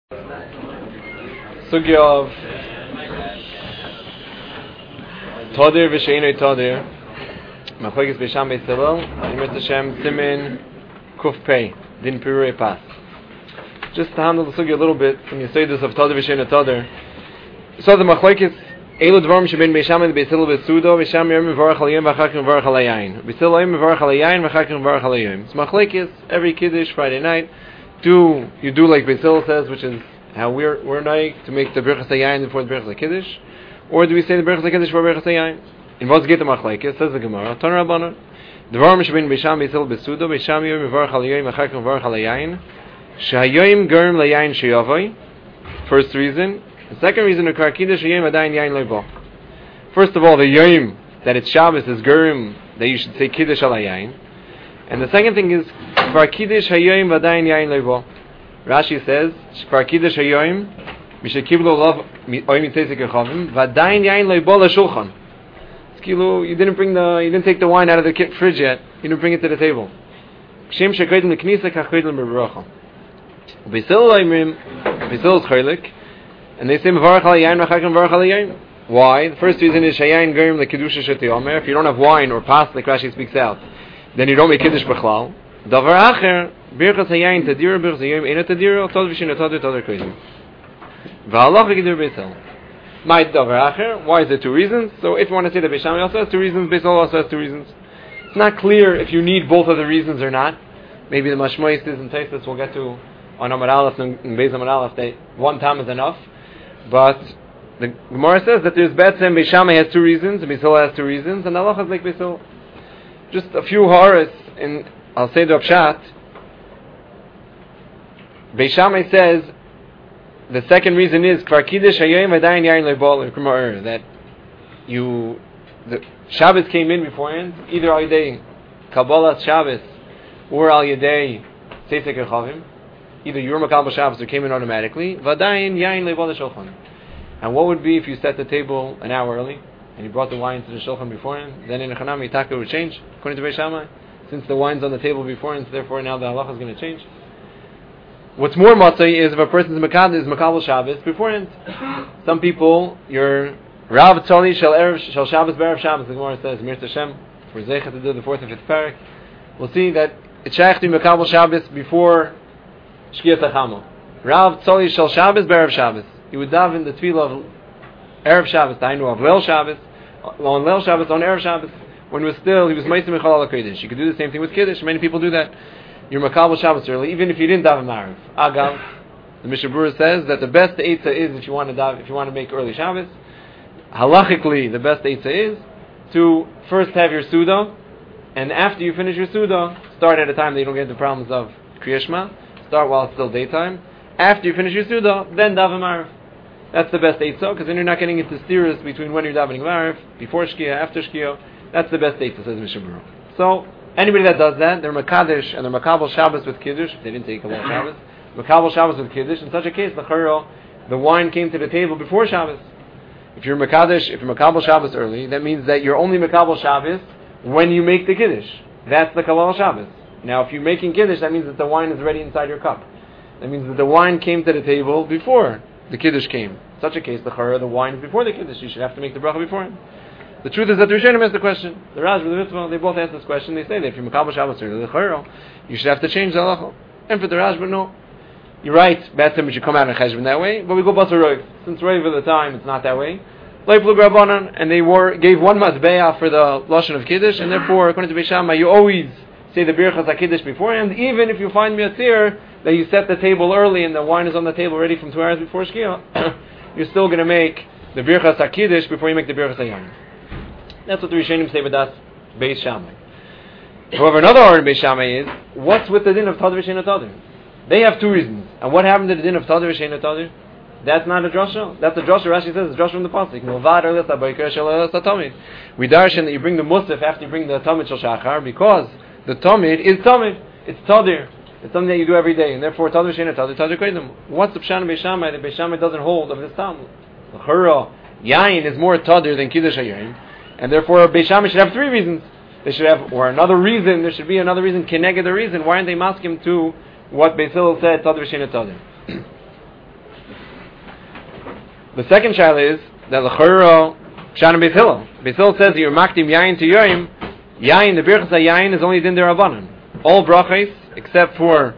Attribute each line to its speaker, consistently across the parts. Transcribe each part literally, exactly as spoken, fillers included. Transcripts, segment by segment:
Speaker 1: Sugya of Tadir v'Sheinei Tadir, Machlokes Beis Shammai Beis Hillel, Yimot Hashem Simin Kuf Pei Din Pirurei Pas. Just to handle the sugya a little bit from Yesodus of Tadir v'Sheinei Tadir. So the Machlokes Elu Dvarim Shebein Beis Shammai Beis Hillel Besudo Beis Shammai Yom Mevarach Al Yom V'Achar כך Mevarach Al Yayin. Beis Hillel Yom Mevarach Al Yayin V'Achar כך Mevarach Al Yom. It's Machlokes every Kiddush Friday night. Do you do like Beis Hillel says, which is how we're we're like to make the Birchas HaYayin before the Birchas HaKiddush, or do we say the Birchas HaKiddush before Birchas HaYayin? In what's get the Machlokes, says the Gemara, Tan Rabbanan, Dvarim Shebein Beis Shammai Beis Hillel Besudo Beis Shammai Yom Mevarach Al Yom V'Achar כך Mevarach Al Yayin Shehayoyim Germ LaYayin Sheyavai. First reason. The second reason, Ukar Kiddush Yom Adayin Yayin Lo Bo. First of all, the Yom that it's Shabbos is Germ that you should say Kiddush Al Yayin, and the second thing is Kvar Kiddush Hayoyim V'Adayin Yayin Lo Bo. Rashi says, "Kvar Kiddush Hayoyim, Mishakiblo Lov Oyim Yitzesik Yechavim, V'Adayin Yayin Lo Bo LaShulchan." You didn't bring the, you didn't take the wine out of the fridge yet. You didn't bring it to the table. Shem Shekodim L'Knisa Kach Kodim L'Beracha. Beis Hillel Oimrim, Beis Hillel is Chaylik, and they say Mevarach Al Yayin V'Achar כך Mevarach Al Yayin. Why? The first reason is Shayayin Gerim LeKedusha Shetiyomer. If you don't have wine or pas, like Rashi speaks out, then you don't make Kiddush B'chlal. Davar Acher, Birchas Hayayin Tadira, Birchas Hayayin Eina Tadira, Tod V'Shin Tadira, Tadira Kodim. V'Halach V'Gidur Beis Hillel. My Davar Acher, why is there two reasons? So if you want to say that Beis Shammai also has two reasons, Beis Hillel also has two reasons. It's not clear if you need both of the reasons or not. Maybe the Mashmois is and Taisus we'll get to on Amar Aleph and Beis Amar Aleph that one time is enough. But the Gemara says that there's Betzem, Beis Shammai has two reasons, and Beis Hillel has two reasons, and Allah has like Beis Hillel. Just a few haras, and I'll say the Upshat. Beis Shammai says the second reason is Kvar Kiddush Hayoyim V'Adayin Yayin Lo Bo, that you the Shabbos came in beforehand, either al Yedei Kabbalas Shabbos or al Yedei Seisek Yechavim. Either you were Makabel Shabbos or came in automatically. V'Adayin Yayin Lo Bo LaShulchan. And what would be if you set the table an hour early and you brought the wine to the shulchan beforehand? Then in a chanami taka would change according to Beis Shammai, since the wine's on the table beforehand. So therefore, now the halacha is going to change. What's more matzah is if a person's makad is makabel Shabbos beforehand. Some people, your Rav Tzoli shel erev shel Shabbos be'erev Shabbos. The Gemara says Mir Tashem for Zeicha to do the fourth and fifth parak. We'll see that it's shaykh to be makabel Shabbos before Shkiyat HaChama. Rav Tzoli shel Shabbos be'erev Shabbos. He would daven the tefillah of Erev Shabbos, the Ainu of Leil Shabbos, on Leil Shabbos, on Erev Shabbos, when he was still, he was Meisim Mechal Al Kodesh. You could do the same thing with Kiddush. Many people do that. You're Makabel Shabbos early, even if you didn't daven Ma'ariv. Agav, the Mishnah Berurah says that the best eitzah is if you want to daven, if you want to make early Shabbos. Halachically, the best eitzah is to first have your Suda, and after you finish your Suda, start at a time that you don't get the problems of Kriya Shema. Start while it's still daytime. After you finish your Suda, then daven Ma'ariv. That's the best eitzah, because then you're not getting into steers between when you're davening Ma'ariv, before Shkia, after Shkia. That's the best eitzah, says Mishnah Berurah. So, anybody that does that, they're Makadesh, and they're Makabel Shabbos with Kiddush, if they didn't take a long Shabbos, Makabel Shabbos with Kiddush. In such a case, the Chayro, the wine came to the table before Shabbos. If you're Makadesh, if you're Makabel Shabbos early, that means that you're only Makabel Shabbos when you make the Kiddush. That's the Kabbalah Shabbos. Now, if you're making Kiddush, that means that the wine is already inside your cup. That means that the wine came to the table before the Kiddush came. In such a case, the Chara, the wine is before the Kiddush. You should have to make the bracha beforehand. The truth is that the Rishonim asked the question. The Raj and the Ritva, they both asked this question. They say that if you're Makabel Shabbos or the Chara, you should have to change the halacha. And for the Raj, but no. You're right, Betzim, it should come out in Cheshvan that way, but we go Basar Roiv. Since Roiv at the time, it's not that way. Like Plug Rabbanan, and they were, gave one Mazbeah for the Lashon of Kiddush, and therefore, according to Beis Shammai, you always say the Birchas HaKiddush beforehand, even if you find Miatzir, that you set the table early and the wine is on the table ready from two hours before Shkia, you're still going to make the Birchas HaKiddush before you make the Birchas HaYayin. That's what the Rishonim say with that Beis Shammai. However, another order in Beis Shammai is, what's with the din of Tadir V'Shein Tadir? They have two reasons. And what happened to the din of Tadir V'Shein Tadir? That's not a drasha. That's a drasha. Rashi says it's drasha from the pasuk. We darshan that you bring the musaf after you bring the tamid shel shachar, because the tamid is tamid. It's tadir. It's something that you do every day, and therefore tadir sheina tadir tadir kodim. What's the pshan Beis Shammai that Beis Shammai doesn't hold of this tam? The chura yain is more tadir than kiddush hayayin, and therefore Beis Shammai should have three reasons. They should have, or another reason. There should be another reason. Keneged the reason. Why aren't they masking to what Beis Hillel said tadir sheina tadir? The second shaila is that l'chora Shana Beis Hillel. Beis Hillel says that you're makdim yayin to yoyim. Yayin, the birchas yayin is only din derabanan. All brachos except for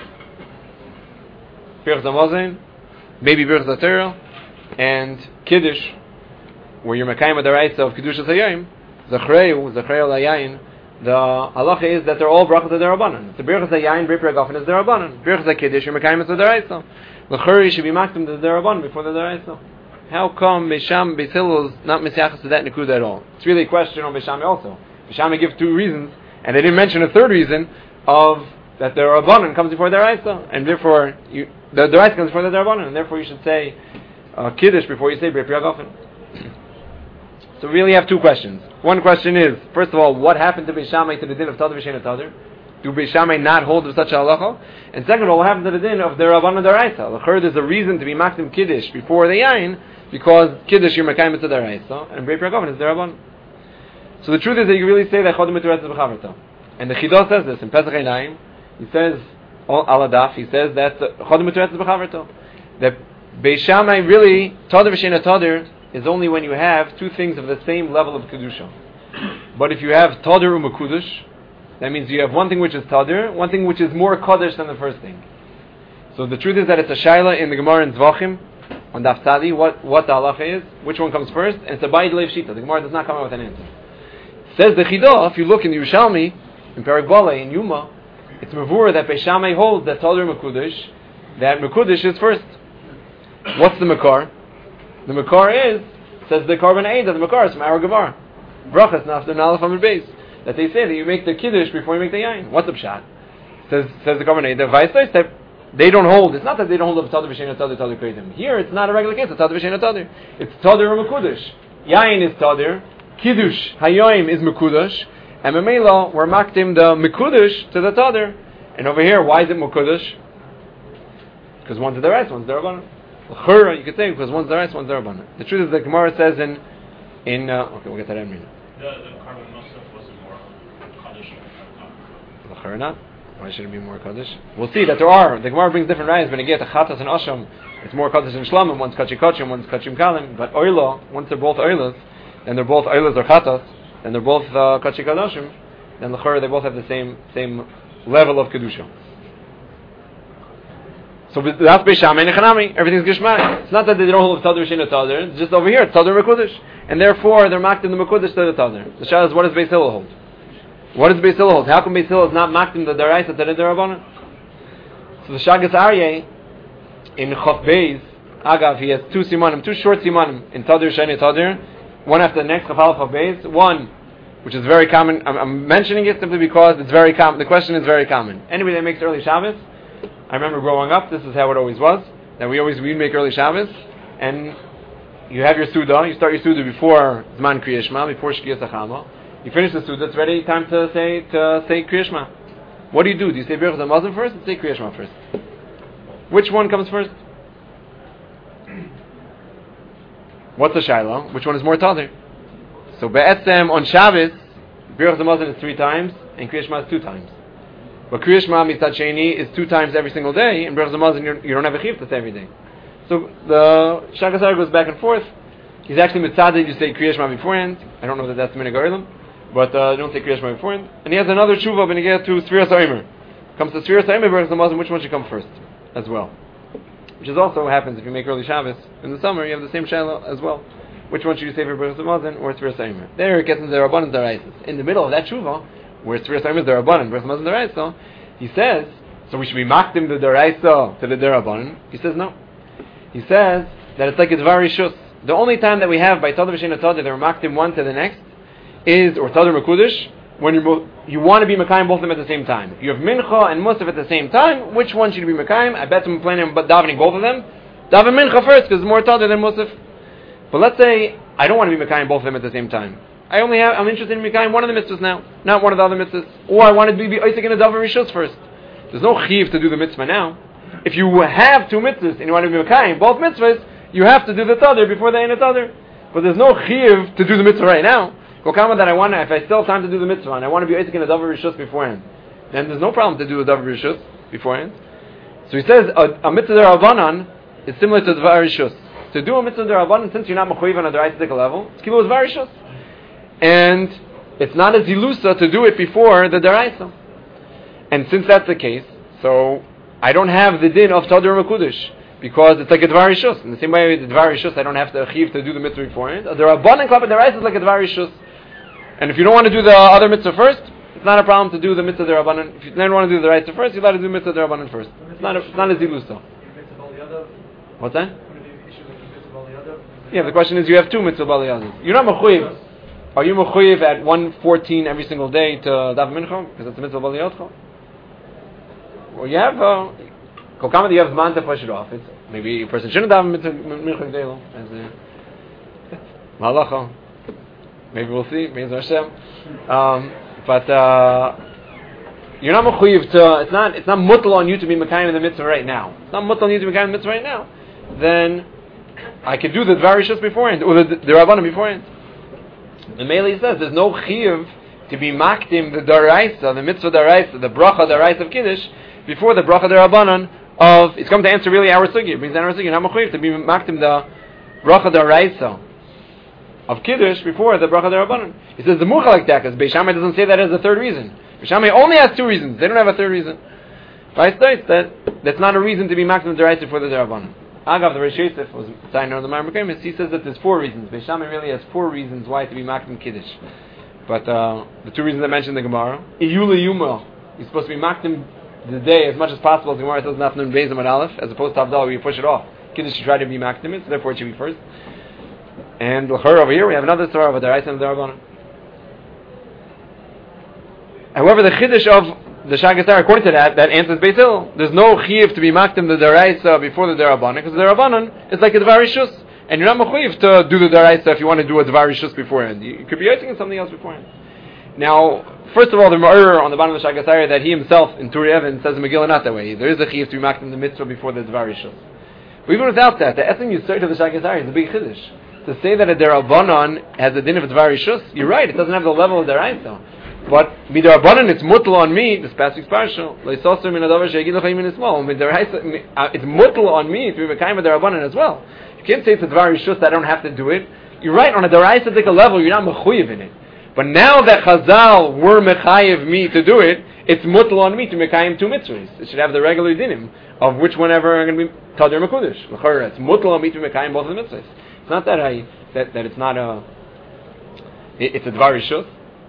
Speaker 1: birchas hamazon, maybe birchas Torah, and kiddush, where you're makayim deraisa of kedushas hayoyim. Zachreu, zachreu layayin. The halacha is that they're all brachas derabanan. The birchas yayin, brit ragafen is derabanan. Birchas kiddush, you're makayim deraisa. L'chori should be makdim the derabanan before the deraisa. How come Beisham Beis Hillel is not misyachas to that nekuda at all? It's really a question on Beisham also. Beisham gives two reasons, and they didn't mention a third reason of that the Rabbanan comes before the Deraisa, and therefore you, the Deraisa comes before the Rabbanan, and therefore you should say uh, Kiddush before you say Brit Yagafen. So we really have two questions. One question is, first of all, what happened to Beisham to the din of Tadr V'Shein Tadr? Do Beisham not hold of such a halacha? And second of all, what happened to the din of the Rabbanan Deraisa? The third is a reason to be makdim Kiddush before the Yain, because Kiddush you're makayim mitzvah deraisa, and Brit Yagafen is derabanan. So the truth is that you really say that Chodem Mitzvah b'chaverto. And the Chidah says this in Pesach Einayim. He says al adaf. He says that Chodem Mitzvah b'chaverto. That Beis Shammai really Tadr V'Shein Tadr is only when you have two things of the same level of kedusha. But if you have Tadr u'Mekudush, that means you have one thing which is Tadr, one thing which is more Kaddish than the first thing. So the truth is that it's a shaila in the Gemara in Zvachim on Daf Tzadi, what, what the halacha is, which one comes first, and it's a Bayit Leiv Shita. The Gemara does not come out with an answer. Says the Chidah, if you look in the Yerushalmi, in Perek Balei, in Yuma, it's Mavur that Beis Shammai holds that Tadr Mekudesh, that Mekudesh is first. What's the Makar? The Makar is, says the Karban Eid, that the Makar is from our Gemara. Brachas Nafter Nalaf Amid Beis. That they say that you make the Kiddush before you make the Yain. What's the Pshat? Says, says the Karban Eid, the Vice that they don't hold. It's not that they don't hold of Tadr V'Shein Tadr Tadr Kredim. Here, it's not a regular case of Tadr V'Shein Tadr. It's Tadr or Mekudesh. Yain is Tadr. Kiddush Hayoim is Mekudesh. And Memela, we're makdim the Mekudesh to the Tadr. And over here, why is it Mekudesh? Because one's the rice, one's the Rabbanan. L'chura, you could say, because one's the rice, one's the Rabbanan. The truth is, the Gemara says in in uh, okay, we'll get that in a minute.
Speaker 2: The the carbon Nosef was more Kaddish.
Speaker 1: L'chura not. Why should it be more Kaddish? We'll see that there are. The Gemara brings different rayas. When you get to Chatas and Asham, it's more Kaddish and Shlamim. One's Kachi Kachim, one's Kachim Kalim. But Oila, once they're both Oilas, then they're both Oilas or Chatas, then they're both uh, Kachi Kadashim, then L'chura, they both have the same same level of Kedusha. So that's Beis Shammai and Echanami. Everything's Gishmak. It's not that they don't hold Tadr V'Shein Tadr. It's just over here, it's Tadr Mekudesh. And therefore, they're makdim the Mekudesh to the Tadr. The Shah is, what does Beis Hillel hold? What does Beis Hillel hold? How come Beis Hillel is not makdim the Daraisa to the Darabanan? So the Shagas Aryeh in Chof Beis, Agav, he has two simanim, two short simanim in Tadr Sheni Tadr, one after the next Chof Aleph Chof Beis. One, which is very common. I'm, I'm mentioning it simply because it's very common. The question is very common. Anybody that makes early Shabbos, I remember growing up, this is how it always was. That we always we'd make early Shabbos, and you have your Suda. You start your Suda before Zman Kriya Shema, before Shkiyas Achama. You finish the Suda, it's ready, time to say to say Kriya Shema. What do you do? Do you say Birchas Hamazon first or say Kriya Shema first? Which one comes first? What's the Shiloh? Which one is more Tadr? So Be'etzem on Shabbos, Birchas Hamazon is three times, and Kriya Shema is two times. But Kriya Shema Mitzad Sheni is two times every single day, and Birchas Hamazon you don't have a chiv to say every day. So the Shagas Aryeh goes back and forth. He's actually Mitzadid, you say Kriya Shema beforehand. I don't know that that's Minhag Olam, but uh, don't say Kriya Shema beforehand. And he has another tshuva when he gets to Sfiras HaOmer. Comes to Sfiras HaOmer, Birchas Hamazon, which one should come first as well? Which is also what happens if you make early Shabbos. In the summer, you have the same Shiloh as well. Which one should you say for Birchas Hamazon or Sfiras HaOmer? There it gets into the Rabbanan Daraisos. In the middle of that tshuva, where Sfiras HaOmer is the Rabbanan, Birchas Hamazon Daraisa, he says, so we should be makdim the Daraisa to the Darabanan. He says no. He says that it's like a Dvar Rishus. The only time that we have by Tadr V'Shein Tadr that we're makdim one to the next is, or Tadr Mekudesh, when you both, you want to be Mekayim both of them at the same time. If you have Mincha and Musaf at the same time, which one should you be Mekayim? I bet I'm planning on davening both of them. Daven Mincha first, because it's more Tadr than Musaf. But let's say I don't want to be Mekayim both of them at the same time. I only have, I'm interested in Mekayim one of the mitzvahs now, not one of the other mitzvahs. Or I want to be Isaac in a Davar Rishus first. There's no chiv to do the mitzvah now. If you have two mitzvahs and you want to be Mekayim both mitzvahs, you have to do the Tadr before the Ein Tadr. But there's no chiv to do the mitzvah right now. Kokama that I want to, if I still have time to do the mitzvah and I want to be Isaac in a Davar Rishus beforehand, then there's no problem to do a Davar Rishus beforehand. So he says a, a mitzvah Rabbanan is similar to Davar Rishus. to do a mitzvah d'Rabbanan, since you're not mechuyev on a d'oraisa level, it's kilu varishus. And it's not a zilusa to do it before the d'oraisa. And since that's the case, so I don't have the din of Tadur Makudish, because it's like a Dvar Rishus. In the same way with the Dvar Rishus, I don't have to achieve to do the mitzvah beforehand. The Rabbanan Klapa D'Oraisa is like a Dvar Rishus. And if you don't want to do the other mitzvah first, it's not a problem to do the mitzvah D'Rabbanan. If you then want to do the D'Oraisa first, you've got to do mitzvah D'Rabbanan first. It's not a, it's not a zilusa. What's that? Yeah, the question is, you have two mitzvah baliyazas. You're not mechuyev. Are you mechuyev at one fourteen every single day to daven mincha? Because it's a mitzvah baliyazah. Well, you have uh, kolkama, you have man to push it off. It's maybe a person shouldn't daven mitzvah mincha gdelo as a malacha. Maybe we'll see. Maybe Hashem. Um, but uh, you're not mechuyev to. It's not. It's not mutal on you to be mekayim in the mitzvah right now. It's not mutal on you to be mekayim in the mitzvah right now. Then I could do the dvarishus beforehand, or the, the, the rabbanim beforehand. The Meili says there's no chiyuv to be makdim the daraisa, the mitzvah daraisa, the bracha daraisa of kiddush before the bracha darabanan of. It's come to answer really our sugi. It means our sugi. Not mechuyev to be makdim the bracha daraisa of kiddush before the bracha darabanan. He says the mucha like that because Beis Shammai doesn't say that as a third reason. Beis Shammai only has two reasons. They don't have a third reason. Right? States that that's not a reason to be makdim the daraisa for the darabanan. Agav, the Reish Yosef was signing on the Mar Mekayim. He says that there's four reasons. Beis Shammai really has four reasons why to be makdim kiddush. But uh, the two reasons I mentioned in the Gemara, Iyula Yuma, you're supposed to be makdim the day as much as possible. As the Gemara says, Nafnun Beis Amud Aleph, as opposed to Havdalah where you push it off. Kiddush you try to be makdim it, so therefore it should be first. And l'chor over here we have another story of a daraisa and a darabanan. However, the chiddush of the Shagasar, according to that, that answers Beis Hillel. There's no chiyuv to be makdim the daraisa before the darabanan, because the darabanan is like a dvar rishus, and you're not mechuyev to do the daraisa if you want to do a dvar rishus beforehand. You could be using something else beforehand. Now, first of all, the Ma'ur on the bottom of the Shagasar that he himself in Turi Even says in Megillah not that way. There is a chiyuv to be makdim the mitzvah before the dvar rishus. But even without that, the essence you say to the Shagasar is a big chiddush. To say that a darabanan has a din of a dvar rishus, you're right. It doesn't have the level of daraisa. But midarabanan, it's mutal on me. This past week's parsha, leisoser min adavar she'egid l'chaim min ismal. It's mutal on me to be mekayim a darabanan as well. You can't say it's a dvar rishus that I don't have to do it. You're right. On a daraisa level, you're not mechuyev in it. But now that Chazal were mechayev me to do it, it's mutal on me to mekayim two mitzvahs. It should have the regular dinim of which whenever I'm going to be tadir mekudesh. L'chora, it's mutal on me to mekayim both of the mitzvahs. It's not that I that, that it's not a. It, it's a dvar rishus.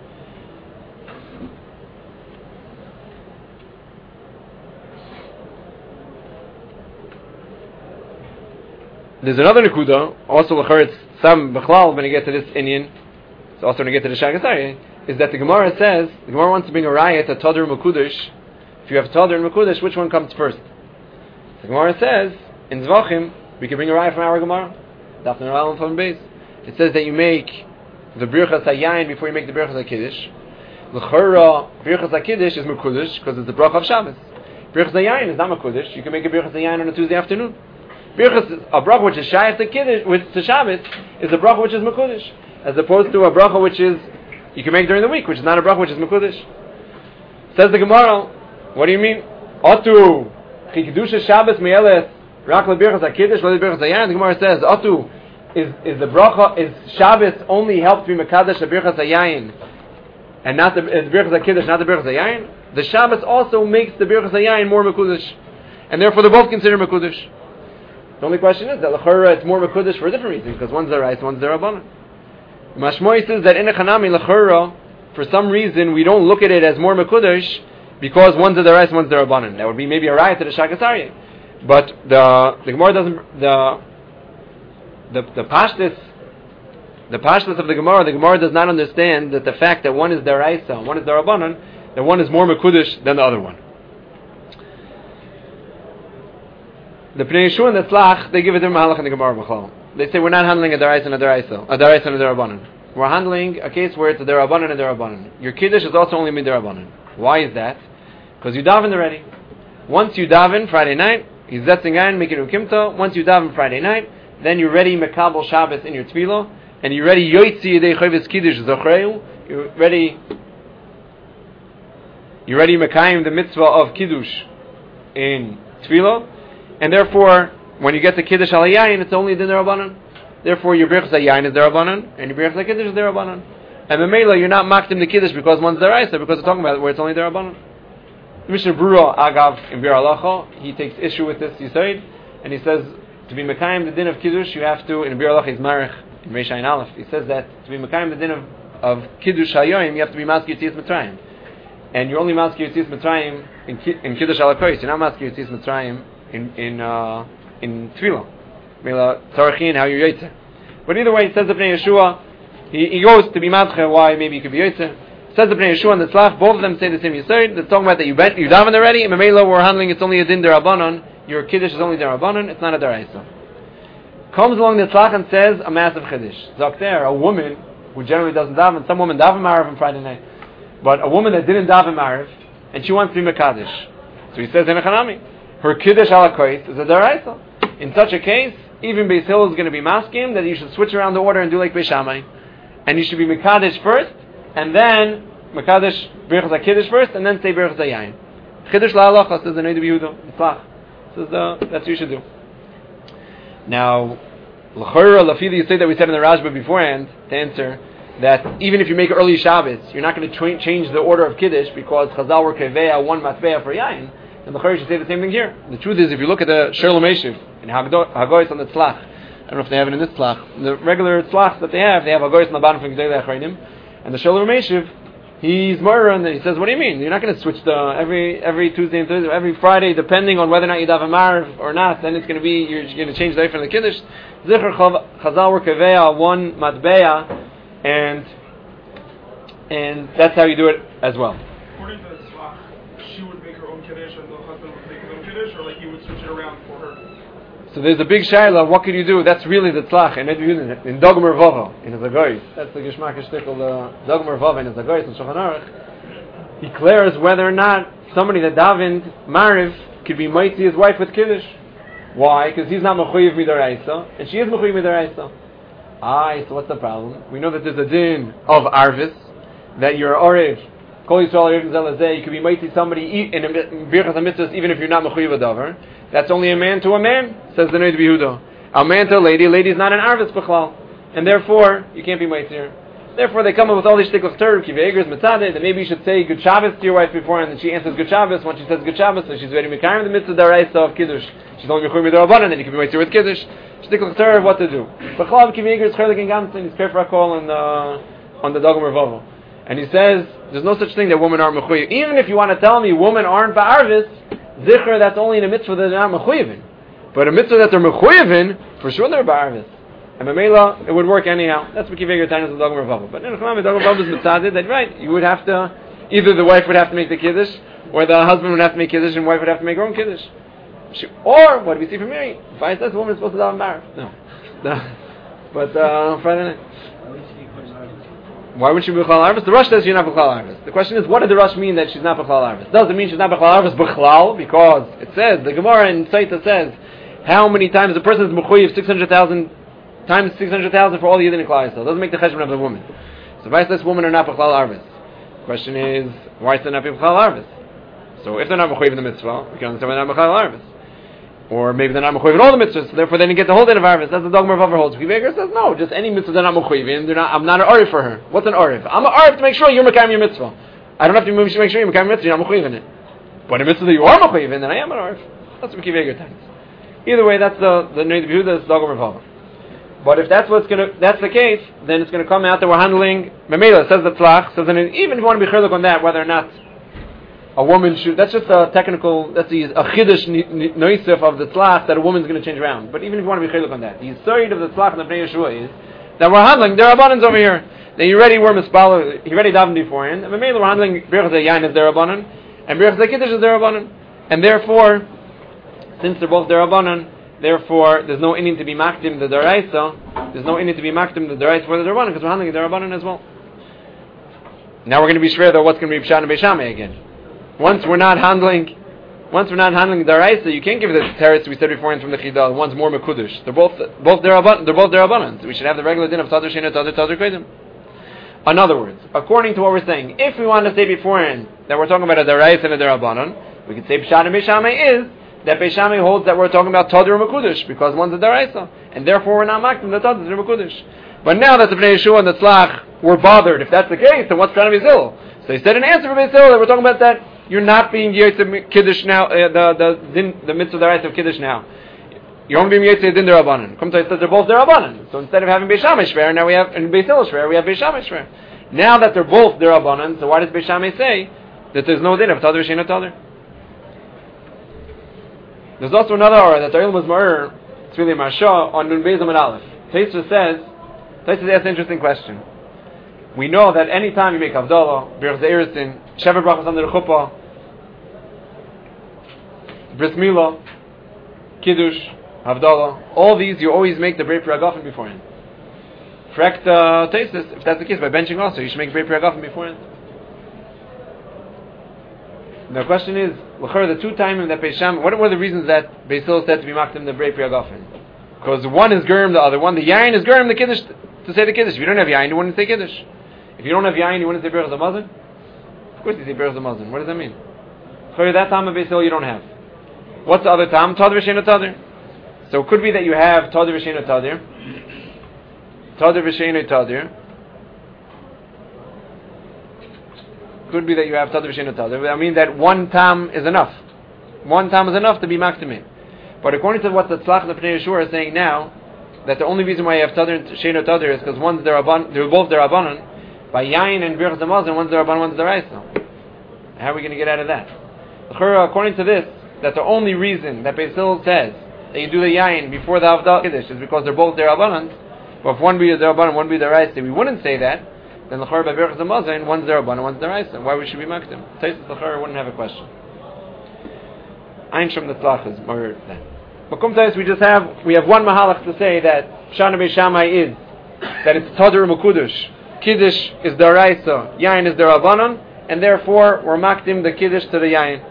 Speaker 1: There's another nekuda, also l'chor it's some b'chlal when you get to this Indian, it's also when you get to the Shagasari, is that the Gemara says, the Gemara wants to bring a riot to Tadur Mekudesh. If you have Tadur and Mekudesh, which one comes first? The Gemara says, in Zvachim, we can bring a riot from our Gemara, Daf Neral from base. It says that you make the Birchas HaYayin before you make the Birchas HaKiddush. L'chora, Birchas HaKiddush is Mekudesh, because it's the Bracha of Shabbos. Birchas HaYayin is not Mekudesh, you can make a Birchas HaYayin on a Tuesday afternoon. Birchas, a bracha which is shayach to kiddush, which to Shabbos, is a bracha which is mekudesh, as opposed to a bracha which is you can make during the week, which is not a bracha which is mekudesh. Says the Gemara, what do you mean? Atu chikdusha Shabbos me'eleth rak lebirchas hakiddush lebirchas hayan. The Gemara says Atu is is the bracha is Shabbos only helps be mekadesh lebirchas hayayin, and not the birchas hakiddush, not the birchas hayayin. The Shabbos also makes the birchas hayayin more mekudesh, and therefore they're both considered mekudesh. The only question is that l'chora it's more mekudesh for a different reason, because one's the rice, one's the rabbanan. Mashmoi says that in a chanami l'chora, for some reason we don't look at it as more mekudesh because one's the rice, one's the rabbanan. That would be maybe a riot to the Shagasari. But the the Gemara doesn't the the the pashtus the pashtus of the Gemara the Gemara does not understand that the fact that one is the rice, one is the rabbanan, that one is more mekudesh than the other one. The Pnei Yeshua and the Tzlach, they give it their mahalach in the Gemara B'chlal. They say we're not handling a daraisa and a daraisa, a daraisa and a darabanan. We're handling a case where it's a darabanan and a darabanan. Your kiddush is also only mid darabanan. Why is that? Because you daven already. Once you daven Friday night, you zetzing ein, make it ukimta. Once you daven Friday night, then you're ready mekabel Shabbos in your tefillah, and you're ready yoytzi yedei chovis kiddush zachreu. You're ready. You're ready mekayim the mitzvah of kiddush in tefillah. And therefore, when you get to Kiddush al Yayin, it's only the Derabanan. Therefore, your Birchas Yayin is Derabanan, and your Birchas Kiddush is Derabanan. And Memela, you're not makdim the Kiddush because one's Deraisa, because we're talking about it where it's only Derabanan. Mishnah Brura Agav in Bir Halacha, he takes issue with this Yisoid, and he says to be Mekayim the din of Kiddush, you have to, in Bir Halacha is Marich, in Reish Ayin Aleph, he says that to be Mekayim the din of, of Kiddush Hayoim, you have to be Maskir Tzitz Mitzrayim. And you're only Maskir Tzitz Mitzrayim in, in Kiddush Alakois, you're not Maskir Tzitz Mitzrayim in, in, uh, in Tefillah. Mela Tzarachin, how you're Yotze. But either way, it says the Bnei Yeshua, he, he goes to be Madche, why maybe he could be Yotze. Says the Bnei Yeshua and the Tzlach, both of them say the same Yisoid. They're talking about that you bet you daven already, and Memela we're handling it's only a din derabanan. Your Kiddush is only derabanan, it's not a deraisa. Comes along the Tzlach and says a massive Kiddush. Zakter, a woman who generally doesn't daven, some women daven Marav on Friday night, but a woman that didn't daven Marav, and she wants to be Mekadosh. So he says in a Chanami, her Kiddush ala kois is a deraisa. In such a case, even Beis Hillel is going to be masking that you should switch around the order and do like Beis Shammai, and you should be Mekadosh first, and then Mekadosh Birchas HaKiddush first, and then say Birchas HaYayin. Chiddush LaHalacha says the Noda B'Yehuda. Tzlach says the, that's what you should do. Now, L'chora Lafili, you say that we said in the Rashba beforehand to answer that even if you make early Shabbos, you're not going to tra- change the order of Kiddush because Chazal were Keveya one Matbeya for Yayin. And L'chora should say the same thing here. The truth is, if you look at the Sherlo Meshiv in Hagoyis on the Tzlach, I don't know if they have it in this Tzlach. The regular Tzlachs that they have, they have Hagoyis on the bottom from Gedolei Achronim. And the Shalom Meshiv, he's murder, and he says, "What do you mean? You're not going to switch the every every Tuesday and Thursday, every Friday, depending on whether or not you daven Marav or not. Then it's going to be you're going to change the from the Kiddush." Zichar Chazal were Keveya one Matbeya, and and that's how you do it as well.
Speaker 3: According to the Tzlach, she would make her own Kiddush, and the husband would make his own Kiddush, or like he would switch it around for her.
Speaker 1: So there's a big shayla. What can you do? That's really the tzlach in in Dogmer Vava in his Agoyis. That's the Geshmak Shtickle, the Dogmer Vava in his Agoyis in Shulchan Aruch. He declares whether or not somebody that davened Mariv could be mighty his wife with Kiddush. Why? Because he's not mechuyev midaraisa, and she is mechuyev midaraisa. Aye, so what's the problem? We know that there's a din of Arvis that you're Orev. Kol Yisrael Orev Zelazeh. You could be mighty somebody in Birchas HaMitzvahs even if you're not mechuyev adavar. That's only a man to a man, says the Noda B'Yehuda. A man to a lady, a lady is not an Arvis B'chlal. And therefore, you can't be Meitzir. Therefore, they come up with all these shtick of Torah, Kiveigers, Mitzadeh, that maybe you should say Good Shabbos to your wife before, and then she answers Good Shabbos. Once she says Good Shabbos, so she's ready to Mekayim the Mitzvah Daraisa of Kiddush. She's only Mechur Midorabanan, then you can be Meitzir with Kiddush. Shtick of Torah, what to do. B'chlal, Kiveigers, Cherlik and Gamsin, he's prefer a call on the, on the Dogmer Vavo. And he says, there's no such thing that women aren't Mechuyev. Even if you want to tell me women aren't Ba'arvis, Zichar, that's only in a mitzvah that they're not Mechuyev. But a mitzvah that they're mechuyev in, for sure they're ba'arvis. And Mamela, it would work anyhow. That's what Kiveger Tainas of Dogmer Vava. But in Chumam, Dogmer Vava is mitzaded, that right, you would have to, either the wife would have to make the Kiddush, or the husband would have to make Kiddush, and the wife would have to make her own Kiddush. She, or, what do we see from Mary? If I said the woman is supposed to daven ba'arv. No. no. But, uh, Friday night. Why would she be B'chlal Arvis? The Rosh says she's not B'chlal Arvis. The question is, what did the Rosh mean that she's not B'chlal Arvis? Does it mean she's not B'chlal Arvis B'chlal? Because it says, the Gemara in Saita says, how many times a person is Mechuyev six hundred thousand times six hundred thousand for all the Yidden in Klal Yisrael. It doesn't make the cheshbon of the woman. So if this women are not B'chlal Arvis, the question is, why is they not B'chlal Arvis? So if they're not Mechuyev in the mitzvah, we can understand why they're not B'chlal Arvis. Or maybe they're not Mechuyev in all the mitzvahs, so therefore they didn't get the whole din of Arvis. That's the Dogmer of holds. Kiveger says, no, just any mitzvah they're not Mechuyev in, they're not, I'm not an Arif for her. What's an Arif? I'm an Arif to make sure you're Mekayim your mitzvah. I don't have to make sure you're Mekayim your mitzvah, you're not Mechuyev in it. But a mitzvah that you are Mechuyev in, then I am an Arif. That's what Kiveger tells. Either way, that's the the Noda B'Yehuda, Dogmer of. But if that's what's gonna, that's the case, then it's going to come out that we're handling Memela, says the Tzlach. So then, even if you want to be chiluk on that, whether or not a woman should, that's just a technical, that's a, a chiddush noisif of the Tzlach that a woman's going to change around. But even if you want to be chiluk on that, the side of the Tzlach and the Bnei Yeshua is that we're handling, there are abundance over here. That you already were mispala, you already davened beforehand. And Memela, we're handling Birchas HaYayin is derabanan, and Birchas HaKiddush is derabanan. And therefore, since they're both derabanan, therefore, there's no inning to be makdim the deraisa. There's no inning to be makdim the deraisa for the derabanan because we're handling the derabanan as well. Now we're going to be sure though what's going to be Pshat and Beishamai again. Once we're not handling, once we're not handling the deraisa, you can't give the teretz we said beforehand from the chidal. One's more mekudesh. They're both both derabanan. They're both derabanan. So we should have the regular din of tadar shena tadar tadar kodim. In other words, according to what we're saying, if we want to say beforehand that we're talking about a deraisa and a derabanan, we could say Pshat and Beishamai is that Beis Shammai holds that we're talking about Tadir and Mekudesh, because one's a Daraisa, and therefore we're not maktim the Tadir and Mekudesh. But now that the Bnei Yeshua and the Tzlach were bothered, if that's the case, then what's trying to be Zil? So they said an answer for Beis Hillel that we're talking about that you're not being Yetzer Kiddush now, uh, the the din, the mitzvah Daraisa of Kiddush now. You're only being Yetzer Din Derabanan. Come to says they're both Derabanan. So instead of having Beis Shammai Shver, now we have in Beis Hillel Shver, we have Beis Shammai Shver. Now that they're both Derabanan, so why does Beis Shammai say that there's no din of Tadir Shein Tadir? There's also another aura that the Ilm was Ma'ir, it's really Marsha, on Nun Beis Amud Aleph. Taisva says, Taisva asks an interesting question. We know that any time you make Havdalah, Birch Ze'erisin, Shever Brachos under the Chuppah, Bris Milah, Kiddush, Havdalah, all these you always make the Brei Pri Hagafen beforehand. Correct, uh, Taisva, if that's the case, by benching also, you should make Brei Pri Hagafen beforehand. The question is, the two times that Beis Shammai, what were the reasons that Beis Hillel said to be maktim the Brei Pri Hagafen? Because one is Gerim, the other one, the Yain is Gerim, the Kiddush, to say the Kiddush. If you don't have Yain, you wouldn't say Kiddush. If you don't have Yain, you wouldn't say Berach Hamazon? Of course you say Berach Hamazon. What does that mean? For that time of Beis Hillel you don't have. What's the other time? Tadir V'Shein Tadir. So it could be that you have Tadir V'Shein Tadir. Tadir V'Shein Tadir. Could be that you have Tadir V'Shein Tadir. I mean that one tam is enough. One tam is enough to be maktim. But according to what the Tzlach and the Pnei Yeshua are saying now, that the only reason why you have Tadir and Shein Tadir is because one's Derabanan, they're both Derabanan. By Yain and Birch Hamazon, one's Derabanan, one's Deraisa. How are we going to get out of that? According to this, that the only reason that Beis Hillel says that you do the Yain before the Havdalah Kiddush is because they're both Derabanan. But if one be Derabanan, one be Deraisa, we wouldn't say that. Then the L'chor by Birch Hamazon, one's Derabanan, one's Deraisa. Why we should be maktim? Taisus L'chor wouldn't have a question. Ein Shom the Tzlach is more than. But Kumtais, we just have we have one mahalach to say that Shana Beis Shammai is that it's Tadir Mekudesh, Kiddush is Daraisa, Yain is Derabanan, and therefore we're maktim the Kiddush to the Yain.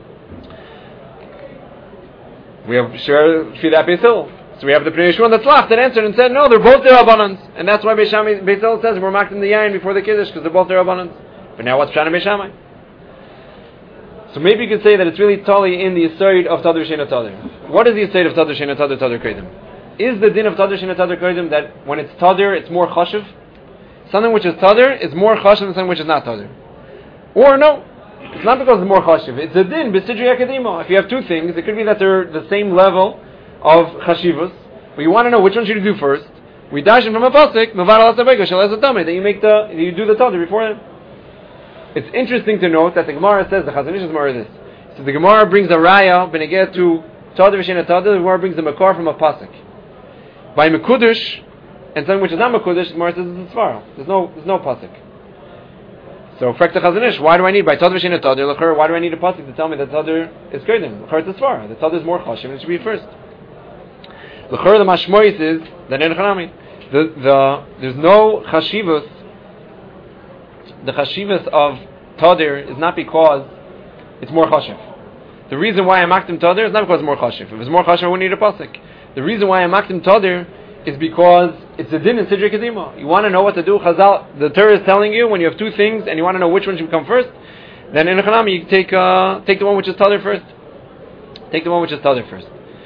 Speaker 1: We have sure Fidat Beis Hillel. So we have the Pnei Yeshua and the Tzlach that answered and said no, they're both Derabanans, and that's why Beis Shammai Beis Hillel says we're maktim the Yain before the Kiddush because they're both Derabanans. But now what's Shana Beis Shammai? So maybe you could say that it's really totally in the Yisod of Tadir Shein Tadir. What is the Yisod of Tadir Shein Tadir Tadir Kodim? Is the din of Tadir Shein Tadir Kodim that when it's Tadir, it's more chashiv? Something which is Tadir is more chashiv than something which is not Tadir? Or no, it's not because it's more chashiv. It's a din b'sidri akadima. If you have two things, it could be that they're the same level of chashivus, but you want to know which one should you do first. We dash from a pasuk, that you make the you do the Tadir before it. It's interesting to note that the Gemara says, the Chazon Ish is Gemara this. So the Gemara brings a raya, beneged to Tadir V'Shein Tadir, the Gemara brings a makar from a pasuk. By Mekudesh, and something which is not Mekudesh, the Gemara says it's a Svara. There's no, there's no pasuk. So, frek the Chazon Ish, why do I need, by Tadir V'Shein Tadir, l'chor, why do I need a pasuk to tell me that Tadir is Kodim? L'chor, it's a Svara. The Tadir is more chashiv, and it should be first. L'chor, the mashmois is, that en chanami. The, the, there's no chashivus. The chashivas of Tadir is not because it's more chashiv. The reason why I'm maktim Tadir is not because it's more chashiv. If it's more chashiv, I wouldn't need a pasuk. The reason why I'm maktim Tadir is because it's a din in Sidrei Kedima. You want to know what to do. Chazal, the Torah is telling you when you have two things and you want to know which one should come first. Then in Echanami you take uh, take the one which is Tadir first. Take the one which is Tadir first.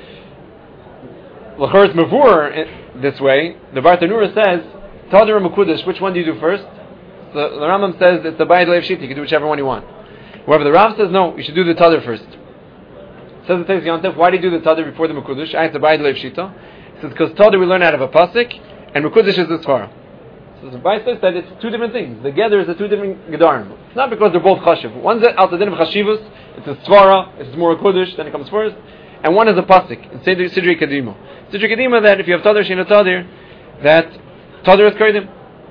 Speaker 1: L'chor it's mavur this way. The Bartanura says Tadir and Mekudesh. Which one do you do first? The, the Rambam says it's the Bayit Leiv Shita. You can do whichever one you want. However, the Rav says no. You should do the Tadir first. Says the Teis Yontif. Why do you do the Tadir before the Mekudesh? I it's the Bayit Leiv Shita. It says because Tadir we learn out of a pasuk, and Mekudesh is the Sfara. So the Bayit says that it's two different things. The Gather is the two different Gedarim. It's not because they're both Chashiv. One's out the din of Chashivus. It's a Sfara. It's more a Kudesh. Then it comes first. And one is a pasuk. It's Sidrei Kedima. Sidrei Kedima that if you have Tadir Shein Tadir, that Tadir is Kodim.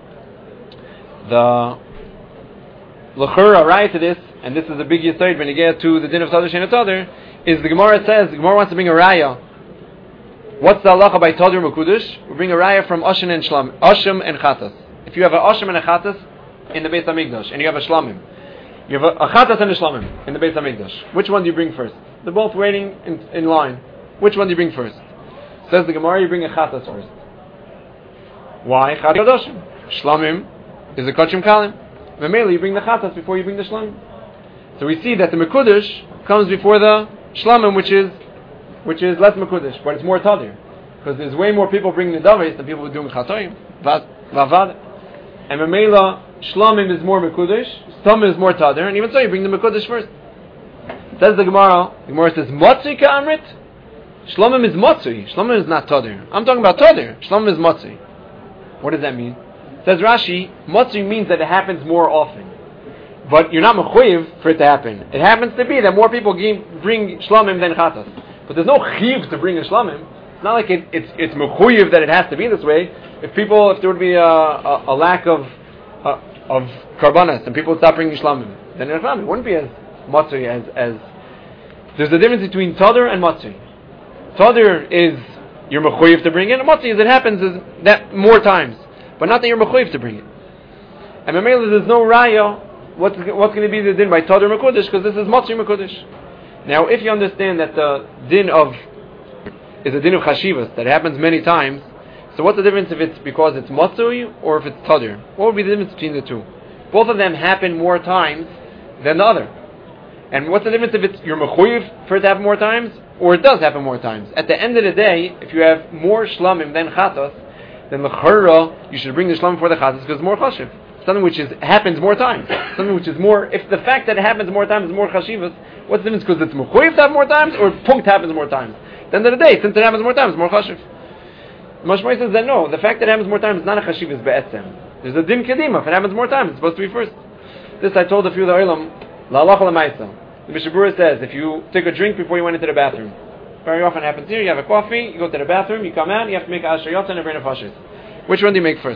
Speaker 1: The L'chur right to this, and this is the big yisod when you get to the din of Tadir Shein Tadir, is the Gemara says, the Gemara wants to bring a raya. What's the halacha by Tadir Mekudesh? We bring a raya from Ashim and Shlam, Ashim and Chatas. If you have a Ashim and a Chatas in the Beis HaMikdash, and you have a Shlamim, you have a, a Chatas and a Shlamim in the Beis HaMikdash, which one do you bring first? They're both waiting in, in line. Which one do you bring first? Says the Gemara, you bring a Chatas first. Why? Chatas Shlamim is the Kachim Kalim. Mamela, you bring the Chatas before you bring the Shlamim. So we see that the Mekudesh comes before the Shlamim, which is which is less mekudesh, but it's more tadir. Because there's way more people bringing the davis than people doing chatoim, vavad. And Mamela, Shlomim is more mekudesh, Stomim is more tadir, and even so you bring the mekudesh first. Says the Gemara, the Gemara says, Motzi ka'amrit? Shlomim is Motzi, Shlomim is not tadir. I'm talking about tadir, Shlomim is Motzi. What does that mean? Says Rashi, Motzi means that it happens more often. But you're not mechuyev for it to happen. It happens to be that more people bring Shlomim than Chatas. But there's no chiv to bring a Shlomim. It's not like it, it's it's mechuyev that it has to be this way. If people, if there would be a, a, a lack of uh, of karbanas and people would stop bringing Shlomim, then it wouldn't be as Motzi as, as... There's a difference between Tadir and Motzi. Tadir is you're mechuyev to bring it, and Motzi is it happens is that more times. But not that you're mechuyev to bring it. And Mamela, there's no raya. What's what's going to be the din by Tadir Mekudesh? Because this is Motzi Mekudesh. Now, if you understand that the din of is a din of Chashivas that happens many times, so what's the difference if it's because it's Motzi or if it's Tadir? What would be the difference between the two? Both of them happen more times than the other. And what's the difference if it's you're mechuyev for it to happen more times or it does happen more times? At the end of the day, if you have more shlamim than chatas, then l'chara you should bring the shlamim for the chatas because it's more chashiv. Something which is happens more times. Something which is more. If the fact that it happens more times is more chashivas, what's the difference? Because it's mechuyev to have more times, or punkt happens more times. At the end of the day, since it happens more times, it's more chashiv. Mashmai says that no, the fact that it happens more times is not a chashivas be'etzem. There's a din kedima. If it happens more times, it's supposed to be first. This I told a few of the olam. La'alacha l'maisa. The Mishnah Berurah says if you take a drink before you went into the bathroom, very often happens here. You have a coffee, you go to the bathroom, you come out, you have to make a asher yotza and a brain of fashis. Which one do you make first?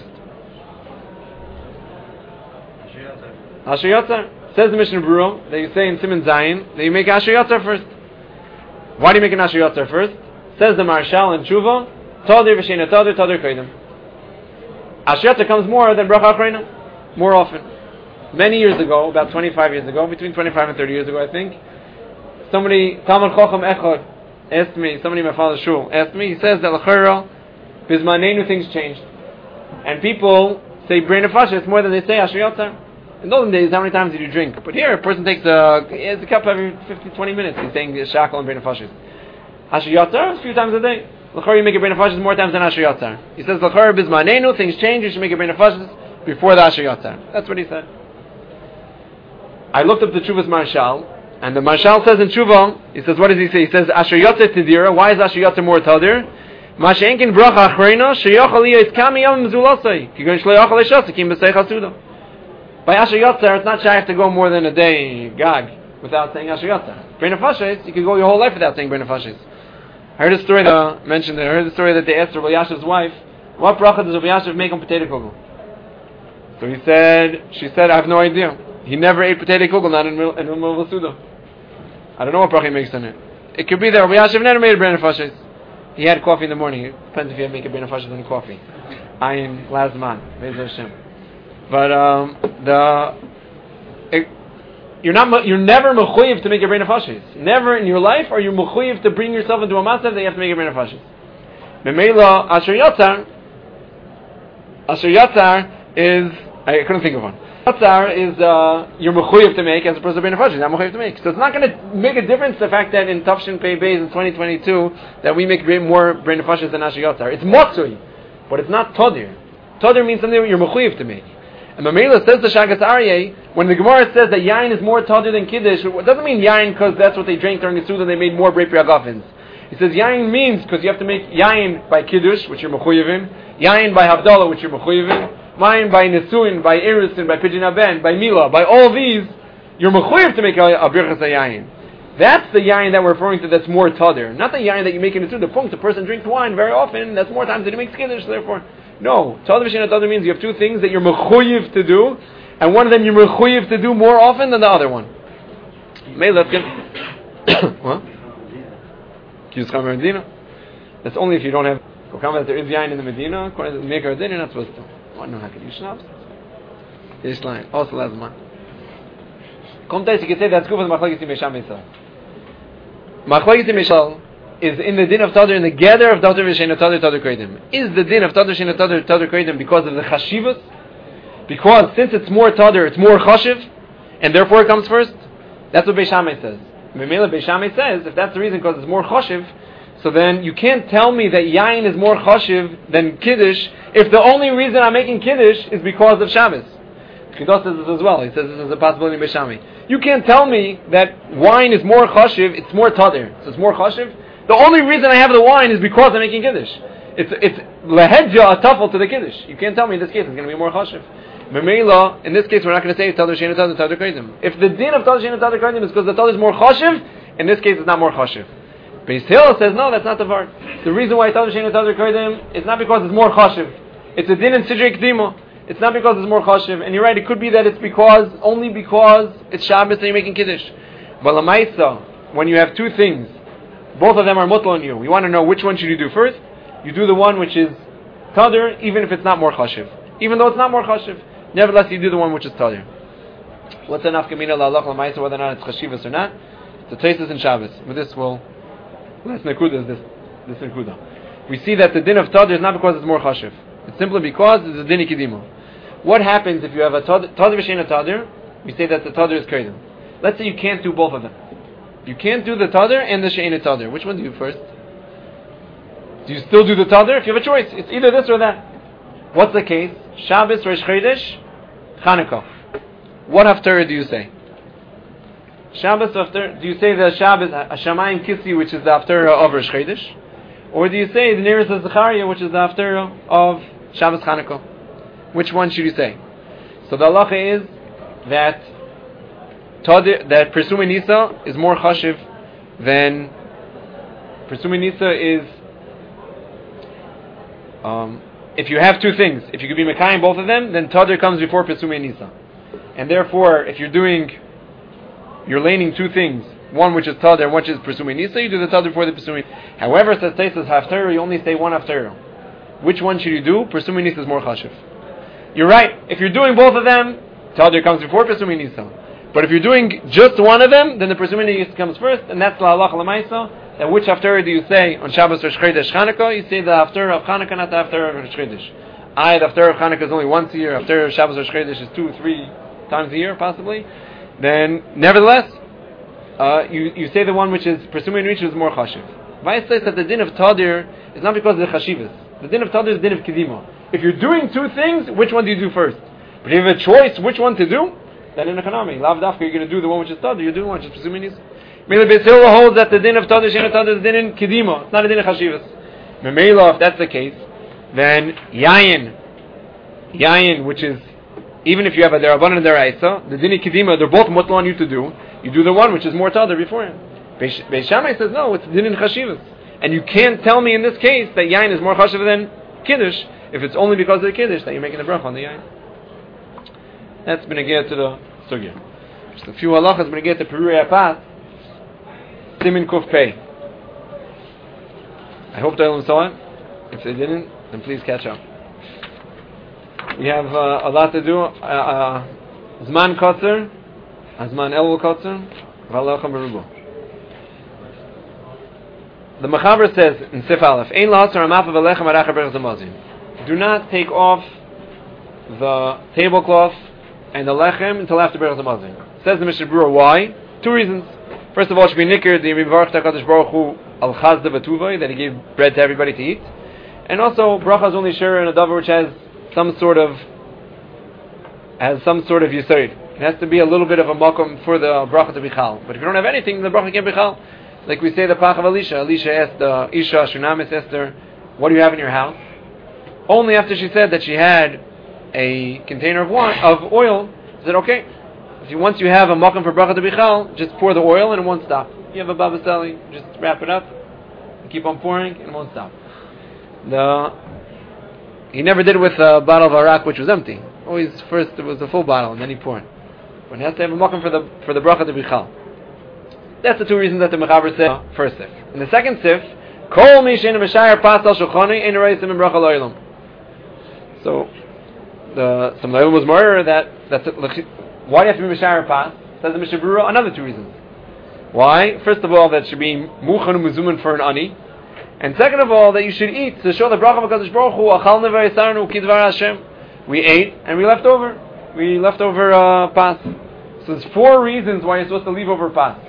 Speaker 1: Asher Yotzar. Says the Mishnah Berurah that you say in Siman Zayin that you make Asher Yotzar first. Why do you make an Asher Yotzar first? Says the Marshal in Tshuva, Tadir v'sheina Tadir, Tadir koydem. Asher Yotzar comes more than Bracha Achrona, more often. Many years ago, about twenty-five years ago, between twenty-five and thirty years ago, I think, somebody, Talmud Chacham Echad, asked me, somebody in my father's shul asked me, he says that L'chera, Bizmanenu things changed. And people say Brain of Fashis more than they say Asher Yotzar. In those days, how many times did you drink? But here, a person takes a, he has a cup every fifty, twenty minutes. He's saying Shakal and Brain of Fashis. Asher Yotzar, a few times a day. L'chara, you make a Brain of Fashis more times than Asher Yotzar. He says, L'chara, Bizmanenu, things change, you should make a Brain of Fashis before the Asher Yotzar. That's what he said. I looked up the Tshuva's Marshal, and the Marshal says in Tshuva, he says, what does he say? He says, Asher Yotzar Tidira. Why is Asher Yotzar more Tadir? Mashenkin Bracha Achrona, Sheyochal Yis Kami Yom Mezulosai, Kigon Shloyachal Eshos, Kim B'Seich HaSuda. By Asher Yotzar, it's not shy to go more than a day, gag, without saying Asher Yotzar. Brain of Fashis, you could go your whole life without saying Brain of Fashis. I heard a story that uh, mentioned. I heard the story that they asked Rabbi Yashiv's wife, "What bracha does Rabbi Yashiv make on potato kugel?" So he said, she said, "I have no idea. He never ate potato kugel, not in the middle, in the middle of a suda. I don't know what bracha he makes on it. It could be that Rabbi Yashiv never made a Brain of Fashis. He had coffee in the morning. It depends if you make a Brain of Fashis on coffee. Ayin Lazman, Be'ez Hashem." But um, the it, you're not you're never mechuyev to make a brain of fashis. Never in your life are you mechuyev to bring yourself into a masav that you have to make a brain of fashis. Memela Asher Yotzar. Asher Yotzar is I couldn't think of one. Yotzar is uh, you're mechuyev to make as opposed to brain of fashis. Not mechuyev to make. So it's not going to make a difference the fact that in Tafshin Pei Beis in twenty twenty-two that we make more brain of fashis than Asher Yotzar. It's motzui, but it's not todir. Todir means something you're mechuyev to make. And Mamela says to Shagas Aryeh, when the Gemara says that yain is more tadir than kiddush, it doesn't mean yain because that's what they drank during the Suda and they made more brei priagafins. He says yain means because you have to make yain by kiddush, which you're mechuyevin, yain by havdalah, which you're mechuyevin, yain by nesuin, by erisin, by pidyon haben, by mila, by all these, you're mechuyev to make a, a birchas yain. That's the yain that we're referring to that's more tadir. Not the yain that you make in the Suda. Punkt, the person drinks wine very often, that's more times than he makes kiddush, therefore. No, Tadir v'sheina Tadir means you have two things that you're mechuyev to do, and one of them you're mechuyev to do more often than the other one. May let's get what? That's only if you don't have. That there is yain in the Medina. According to the Maker of Din, you're not supposed to. What? No, how can you schnapps? This line also lazman. Kommt you can say that's good for the machlokes in Mesham Yisrael. Machlokes in Mesham is in the din of Tadir, in the gather of Tadir v'sheina Tadir, Tadir koydem. Is the din of Tadir v'sheina Tadir, Tadir koydem because of the chashivas? Because since it's more Tadir, it's more chashiv, and therefore it comes first? That's what Beis Shammai says. Memela Beis Shammai says, if that's the reason because it's more chashiv, So then you can't tell me that yain is more chashiv than kiddush if the only reason I'm making kiddush is because of Shabbos. Kedos says this as well. He says this is a possibility in Beshami. You can't tell me that wine is more chashiv, it's more tadir. So it's more chashiv. The only reason I have the wine is because I'm making kiddush. It's it's lehedja a tafel to the kiddush. You can't tell me in this case it's going to be more chashiv. Memela, in this case we're not going to say tadir shein tadir tadir kodim. If the din of tadir shein tadir kodim is because the tadir is more chashiv, in this case it's not more chashiv. Beis Hillel says no, that's not the var. The reason why tadir shein tadir kodim is not because it's more chashiv. It's a din in sidrei kedima. It's not because it's more chashiv. And you're right, it could be that it's because only because it's Shabbos that you're making kiddush. But lamaisa, when you have two things, both of them are mutal on you. You want to know which one should you do first. You do the one which is tadir, even if it's not more chashiv. Even though it's not more chashiv, nevertheless you do the one which is tadir. What's the nafkamina la'alach lamaisa, whether or not it's chashivas or not? The Tosfos in Shabbos. With this, we'll last nekuda is this this nekuda. We see that the din of tadir is not because it's more chashiv. It's simply because it's a din ikidimo. What happens if you have a tadir v'shein a tadir? We say that the tadir is kodim. Let's say you can't do both of them. You can't do the tadir and the shein a tadir. Which one do you do first? Do you still do the tadir? If you have a choice, it's either this or that. What's the case? Shabbos, Rosh Chodesh, Chanukah. What haftarah do you say? Shabbos haftarah. Do you say the Shabbos Hashamayim Kissi, which is the haftarah of Rosh Chodesh, or do you say the nearest of Zechariah, which is the haftarah of Shabbos Chanukah? Which one should you say? So the halacha is that tadir, that Persumei Nisa is more chashiv than Persumei Nisa is. Um, if you have two things, if you could be Mekayim both of them, then tadir comes before Persumei Nisa. And therefore, if you're doing, you're laning two things, one which is tadir and one which is Persumei Nisa, you do the tadir before the Persumei. However, says Tosfos haftarah, you only say one haftarah. Which one should you do? Persumei Nisa is more chashiv. You're right. If you're doing both of them, tadir comes before Persumei Nisa. But if you're doing just one of them, then the Persumei Nisa comes first, and that's la halacha l'maisa. That which haftarah do you say on Shabbos Rosh Chodesh Chanukah? You say the haftarah of Chanukah, not the haftarah of Rosh Chodesh. I, the haftarah of Chanukah is only once a year. Haftarah of Shabbos Rosh Chodesh is two, three times a year, possibly. Then, nevertheless, uh, you you say the one which is Persumei Nisa is more chashiv. Vayis says that the din of tadir is not because of the chashivas. The din of tadir is the din of kedima. If you're doing two things, which one do you do first? But if you have a choice which one to do, then in economy, lav dafka, you're going to do the one which is tadir. You're doing the one which is Persumei Nisa. Mele Beis Hillel holds that the din of tadir shein tadir is the din in kedima. It's not a din of chashivas. Memela, if that's the case, then yayin, yayin, which is even if you have a derabanan and deraisa, the din in kedima, they're both mutal on you to do. You do the one which is more tadir beforehand. Beis Shammai says no, it's din in chashivas, and you can't tell me in this case that yayin is more chashiv than kiddush if it's only because of the kiddush that you're making the bracha on the yayin. That's been a get to the sugya. Just a few halachas been a get to Perurei Apas. Simin Kuf Pei. I hope the Olam saw it. If they didn't, then please catch up. We have uh, a lot to do. Uh, uh, Zman Kotzer, Zman Elul Kotzer, V'Alochem Berubo. The Mechaber says in Sif Aleph, Ein la'asar ha'mafa v'lechem ha'racha berach zamazim. Do not take off the tablecloth and the lechem until after berach zamazim. Says the Mishnah Berurah, why? Two reasons. First of all, it should be nikkur the Yivarach HaKadosh Baruch Hu al chazda v'tuvay, that he gave bread to everybody to eat, and also bracha is only sure in a davar which has some sort of has some sort of yisoid. It has to be a little bit of a makom for the bracha to be chal. But if you don't have anything, the bracha can't be chal. Like we say the pach of Elisha. Elisha asked the Isha Shunamis Esther, "What do you have in your house?" Only after she said that she had a container of wine of oil, she said, "Okay. If you, once you have a makom for bracha to bichal, just pour the oil and it won't stop. You have a baba sali, just wrap it up, and keep on pouring, and it won't stop." The he never did it with a bottle of arak which was empty. Always first it was a full bottle and then he poured. But he has to have a makom for the for the bracha to bichal. That's the two reasons that the Mechaber said uh, first sif. In the second sif, kol mi shein b'shayir pas al shulchani ein reisim in bracha lo'ilam. So the some lo'ilam was more that that's why do you have to be Mishayir Pas? Says the Mishnah Berurah, another two reasons. Why? First of all, that should be Muchan Muzuman for an ani. And second of all, that you should eat to show the bracha of HaKadosh Baruch Hu, Achal Nevar Yisarnu Kidvar Hashem. We ate and we left over. We left over uh, Pas. So there's four reasons why you're supposed to leave over Pas.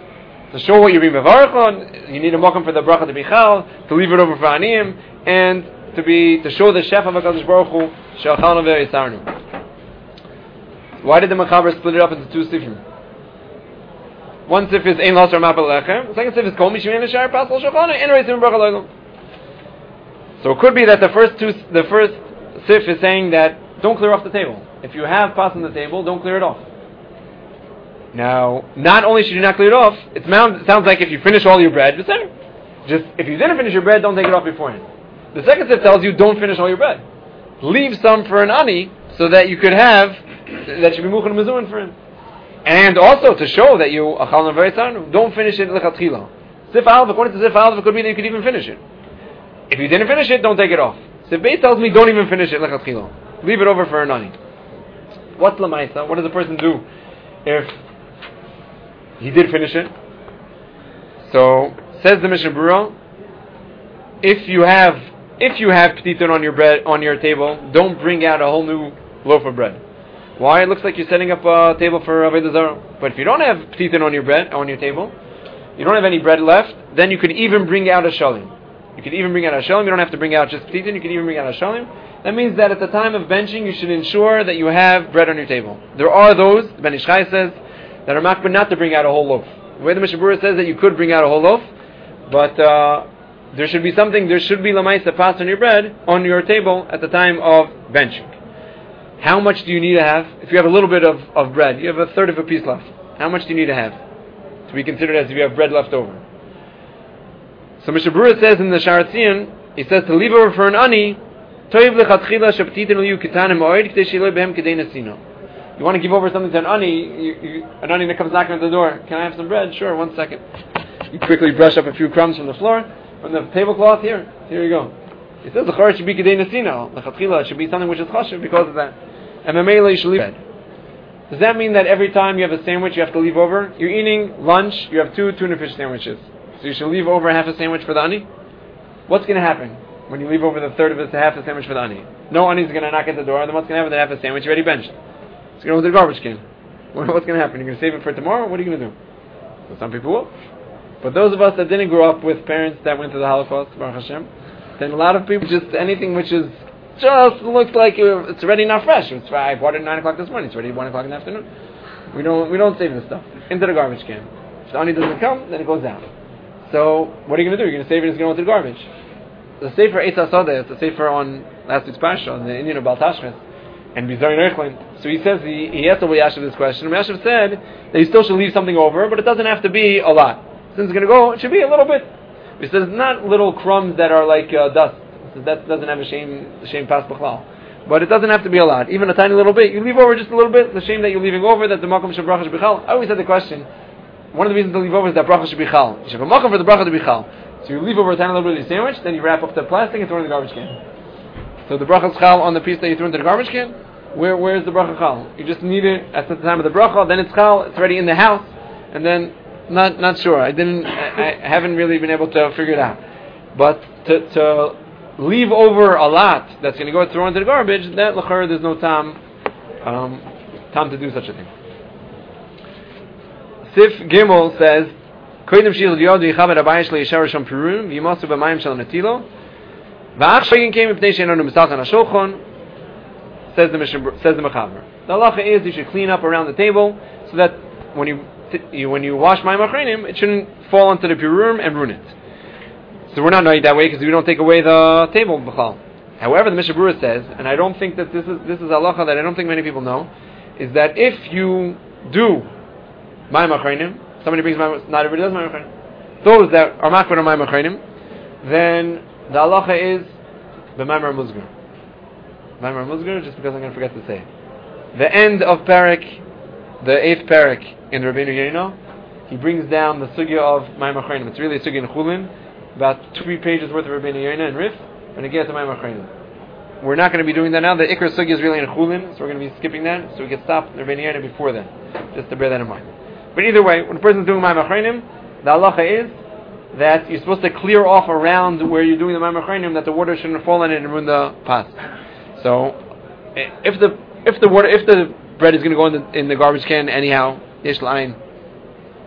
Speaker 1: to show what you're being mevarach on. You need a mokum for the bracha to be chal, to leave it over for aniyim, and to be to show the chef of HaKadosh Baruch Hu she'achalnu ve'yisarnu. Why did the Mechaber split it up into two sifim? One sif is ein lasar mapel lechem. The second sif is kol mishim l'shar pasal shulchan and reisim bracha loylam. So it could be that the first two, the first sif is saying that don't clear off the table. If you have pas on the table, don't clear it off. Now, not only should you not clear it off, it sounds like if you finish all your bread, just just if you didn't finish your bread, don't take it off beforehand. The second sif tells you don't finish all your bread. Leave some for an ani so that you could have that should be muchan mezun for him. And also to show that you achalnu ve'yisarnu, don't finish it lechatchila. Sif Aleph, according to Sif Aleph, it could be that you could even finish it. If you didn't finish it, don't take it off. Sif Beis tells me don't even finish it lechatchila. Leave it over for an ani. What's lamaisa? What does a person do if he did finish it? So says the Mishnah Berurah, if you have if you have ptiton on your bread on your table, don't bring out a whole new loaf of bread. Why? It looks like you're setting up a table for Avodah Zarah. But if you don't have ptiton on your bread on your table, you don't have any bread left, then you could even bring out a shalim. You could even bring out a shalim. You don't have to bring out just ptiton. You can even bring out a shalim. That means that at the time of benching, you should ensure that you have bread on your table. There are those, Ben Ish Chai says, that are makbid not to bring out a whole loaf. The way the Mishnah Berurah says that you could bring out a whole loaf, but uh, there should be something, there should be lamaisa pas on your bread, on your table, at the time of benching. How much do you need to have? If you have a little bit of, of bread, you have a third of a piece left. How much do you need to have to be considered as if you have bread left over? So Mishnah Berurah says in the Sha'ar Tzion, he says to leave over for an ani, you want to give over something to an ani, you, you, an ani that comes knocking at the door. Can I have some bread? Sure, one second. You quickly brush up a few crumbs from the floor, from the tablecloth. Here, here you go. It says the chor should be kedei nesina. The chatchila should be something which is chashuv because of that. And mamela you should leave bread. Does that mean that every time you have a sandwich you have to leave over? You're eating lunch, you have two tuna fish sandwiches. So you should leave over half a sandwich for the ani? What's going to happen when you leave over the third of it to half the sandwich for the ani? No ani is going to knock at the door, then what's going to happen with half a sandwich? You already benched. It's going to go to the garbage can. What's going to happen? You're going to save it for tomorrow? What are you going to do? So some people will. But those of us that didn't grow up with parents that went through the Holocaust, Baruch Hashem, then a lot of people just anything which is just looks like it's already not fresh. It's I bought it at nine o'clock this morning. It's already one o'clock in the afternoon. We don't we don't save this stuff into the garbage can. If the ani doesn't come, then it goes out. So what are you going to do? You're going to save it. It's going to go into the garbage. The sefer Eitz HaSodeh, it's the sefer on last week's parsha on the Indian of Baal Tashchis and Bizarin Eichlin. So he says he, he asked Rabbi Yashiv this question. Rabbi Yashiv said that he still should leave something over, but it doesn't have to be a lot. Since it's going to go, it should be a little bit. He says not little crumbs that are like uh, dust. So that doesn't have a shame, shame pas b'chlal. But it doesn't have to be a lot. Even a tiny little bit. You leave over just a little bit. The shame that you're leaving over, that the makom shel bracha shel I always had the question. One of the reasons to leave over is that bracha shel bichal. You should have a makom for the bracha to bichal. So you leave over a tiny little bit of your sandwich, then you wrap up the plastic and throw it in the garbage can. So the bracha chal on the piece that you threw into the garbage can, where where is the bracha chal? You just need it at the time of the bracha. Then it's chal. It's already in the house, and then. Not not sure. I didn't. I, I haven't really been able to figure it out. But to to leave over a lot that's going to go thrown into the garbage, that l'chor there's no time um, time to do such a thing. Sif Gimel says, "Koydem shil yod yichaber abayish leishar sham pirum v'yimasu b'mayim shel netilo v'ach shegin came mipnei she'enonu mistalchan hashulchan." Says the Mishnah, says the Mechaber. The halacha is you should clean up around the table so that when you You, when you wash mayim achreinim, it shouldn't fall onto the pirurim and ruin it. So we're not knowing that way because we don't take away the table b'chal. However, the Mishnah Berurah says, and I don't think that this is this is halacha that I don't think many people know, is that if you do mayim achreinim, somebody brings mayim, not everybody does mayim achreinim. Those that are makbid on mayim achreinim, then the halacha is b'mayim muzgar. Mayim muzgar, just because I'm going to forget to say it. The end of parak, the eighth parak. In Rabbeinu Yonah, he brings down the sugya of Mayim Achreinim. It's really a sugya in Chulin, about three pages worth of Rabbeinu Yonah and Rif, and it gets to Mayim Achreinim. We're not going to be doing that now. The Ikar sugya is really in Chulin, so we're going to be skipping that, so we can stop Rabbeinu Yonah before then, just to bear that in mind. But either way, when a person's doing Mayim Achreinim, the halacha is that you're supposed to clear off around where you're doing the Mayim Achreinim, that the water shouldn't fall in it and ruin the pas. So, if the if the water if the bread is going to go in the in the garbage can anyhow. Yesh l'ayin.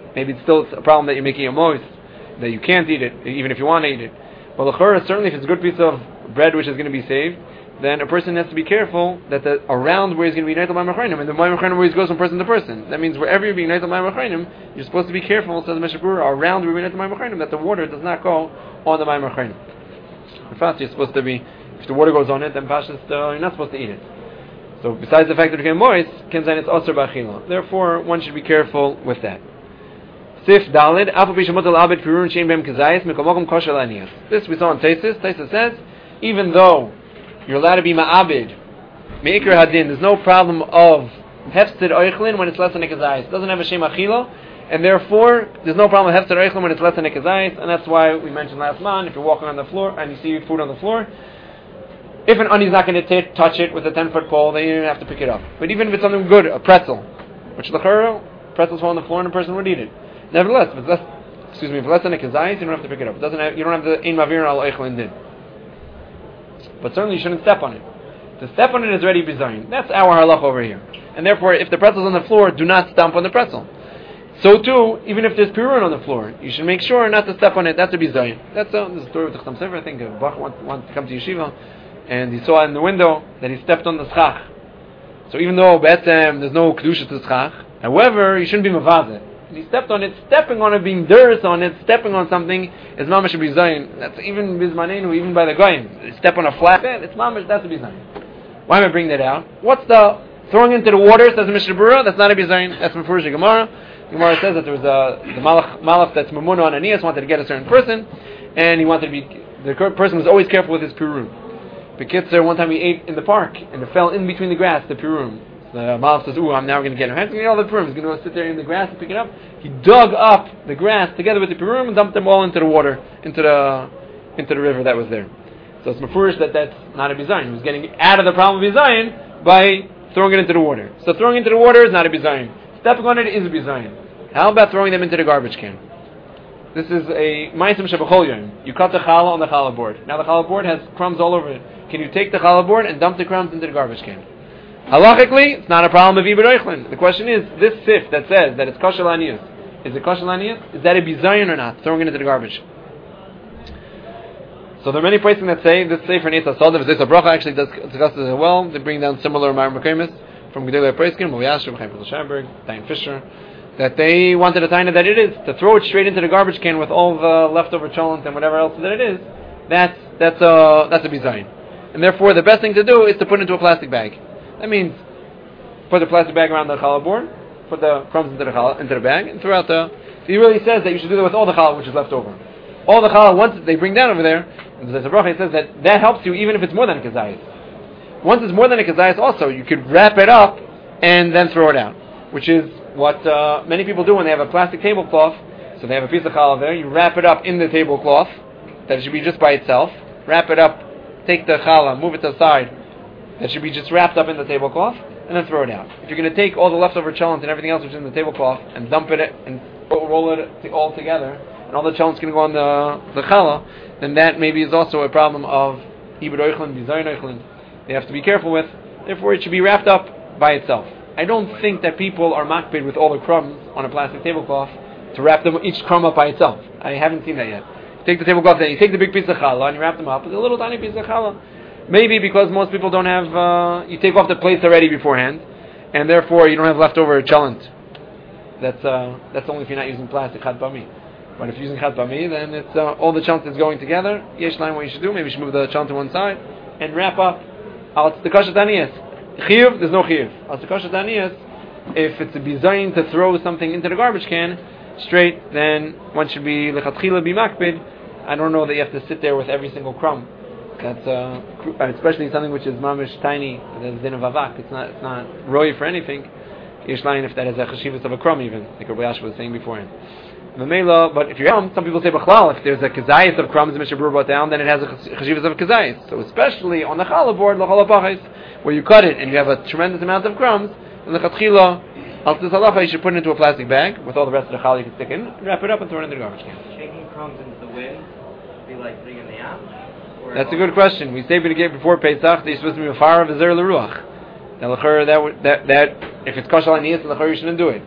Speaker 1: maybe it's still a problem that you're making a moist, that you can't eat it, even if you want to eat it. But l'chora, certainly if it's a good piece of bread which is going to be saved, then a person has to be careful that the, around where he's going to be Neitel Mayim Achronim, and the Mayim Achronim where he goes from person to person. That means wherever you're being Neitel Mayim Achronim, you're supposed to be careful, says the Mishnah Berurah, around where you're Neitel Mayim Achronim, that the water does not go on the Mayim Achronim. In fact, you're supposed to be, if the water goes on it, then Pashas, uh, you're not supposed to eat it. So besides the fact that it became moist, Kenzan it's Osir B'Achila. Therefore, one should be careful with that. Sif Dalid, Afu Bishamotel Abed Pirun Shein Bem Kazayis, Mikomokum Kosher Lanias. This we saw in Taisis. Taisis says, even though you're allowed to be ma'abid, me'ikr hadin, there's no problem of hefsted oichlin when it's less than a kazayis. It doesn't have a shem achila, and therefore there's no problem with hefsted oichlin when it's less than a kazayis, and that's why we mentioned last month, if you're walking on the floor and you see food on the floor, if an ani is not going to t- touch it with a ten-foot pole, then you don't have to pick it up. But even if it's something good, a pretzel, which l'chara, pretzels fall on the floor and a person would eat it. Nevertheless, if it's less, excuse me, if it's less than a kazayis, you don't have to pick it up. It doesn't have, you don't have the ein mavir al oichlin din. But certainly you shouldn't step on it. To step on it is already bizayin. That's our halach over here. And therefore, if the pretzel's on the floor, do not stomp on the pretzel. So too, even if there's pirun on the floor, you should make sure not to step on it. That's a bizayin. That's a, there's a story with the Chassam Sofer. I think a bach wants, wants to come to yeshiva, and he saw in the window that he stepped on the schach. So even though be'etzem there's no kedusha to the schach, however, you shouldn't be mavazeh. He stepped on it, stepping on it, being dirt on it, stepping on something is mamash a bizayin. That's even bizmanenu, even by the goyim. Step on a flat bed, it's mamash. That's a bizayin. Why am I bringing that out? What's the throwing into the water? Says the Mishnah Berurah. That's not a bizayin. That's Mefurish Gemara. Gemara says that there was a the malach, malach that's mamun on Ananias wanted to get a certain person, and he wanted to be the person was always careful with his pirum. Bekitzer, one time he ate in the park and it fell in between the grass, the pirum. The malach says, "Ooh, I'm now going to get him. He's going to get all the pirum. He's going to go sit there in the grass and pick it up." He dug up the grass together with the pirum and dumped them all into the water, into the into the river that was there. So it's mefurish that that's not a bizayin. He was getting out of the problem of bizayin by throwing it into the water. So throwing it into the water is not a bizayin. Stepping on it is a bizayin. How about throwing them into the garbage can? This is a ma'asim shebachol yom. You cut the challah on the challah board. Now the challah board has crumbs all over it. Can you take the challah board and dump the crumbs into the garbage can? Halachically, it's not a problem of Ibn Oichlin. The question is, this sif that says that it's kosher laniyus, is it kosher laniyus? Is that a bizayin or not? Throwing it into the garbage. So there are many places that say this sefer Neitz HaSodav, this Bracha actually does discuss it as well. They bring down similar Ma'ar Mekaymis from Gedolei Preiskin, Moviashim, Chaim Pilshamberg, Dayan Fisher, that they wanted a taina that it is to throw it straight into the garbage can with all the leftover cholent and whatever else that it is. That's that's a that's a bizayin, and therefore the best thing to do is to put it into a plastic bag. That means put the plastic bag around the challah board, put the crumbs into the challah, into the bag, and throw out the. He really says that you should do that with all the challah which is left over. All the challah once they bring down over there, and the Bracha says that that helps you even if it's more than a kazayis. Once it's more than a kazayis, also you could wrap it up and then throw it out, which is what uh, many people do when they have a plastic tablecloth. So they have a piece of challah there. You wrap it up in the tablecloth. That should be just by itself. Wrap it up. Take the challah, move it to the side. That should be just wrapped up in the tablecloth, and then throw it out. If you're going to take all the leftover cholent and everything else which is in the tablecloth and dump it and roll it all together, and all the cholent's going to go on the the challah, then that maybe is also a problem of ibud oichlin, bizayin oichlin. They have to be careful with. Therefore, it should be wrapped up by itself. I don't think that people are makpid with all the crumbs on a plastic tablecloth to wrap them each crumb up by itself. I haven't seen that yet. You take the tablecloth, then you take the big piece of challah and you wrap them up with a little tiny piece of challah. Maybe because most people don't have, uh, you take off the plates already beforehand, and therefore you don't have leftover cholent. That's uh, that's only if you're not using plastic chad bami. But if you're using chad bami, then it's uh, all the cholent is going together. Yesh line, what you should do, maybe you should move the cholent to one side and wrap up. Al tzedakah daniyas. Chiyuv, there's no chiyuv. Al tzedakah daniyas, if it's a bizayin to throw something into the garbage can straight, then one should be lechatchila be makpid. I don't know that you have to sit there with every single crumb. That's uh, especially something which is mamish tiny. There's din of avak. It's not it's not roy for anything. Yesh line if that has a cheshivas of a crumb even, like Rabbi Yasha was saying beforehand. Mamela, but if you're some some people say b'chlal, if there's a kazayis of crumbs the Mishnah Berurah brought down, then it has a cheshivas of a kazayis. So especially on the challah board, l'challah bachis, where you cut it and you have a tremendous amount of crumbs, in the chatchila, al tis halacha, you should put it into a plastic bag with all the rest of the challah you can stick in, wrap it up and throw it in the garbage can.
Speaker 4: Shaking crumbs into the wind would be like putting in the yam?
Speaker 1: That's a good question. We say again before Pesach that you're supposed to be a fire of a zer l'ruach. Now l'chor that that that if it's kosher on niyas, l'chor you shouldn't do it.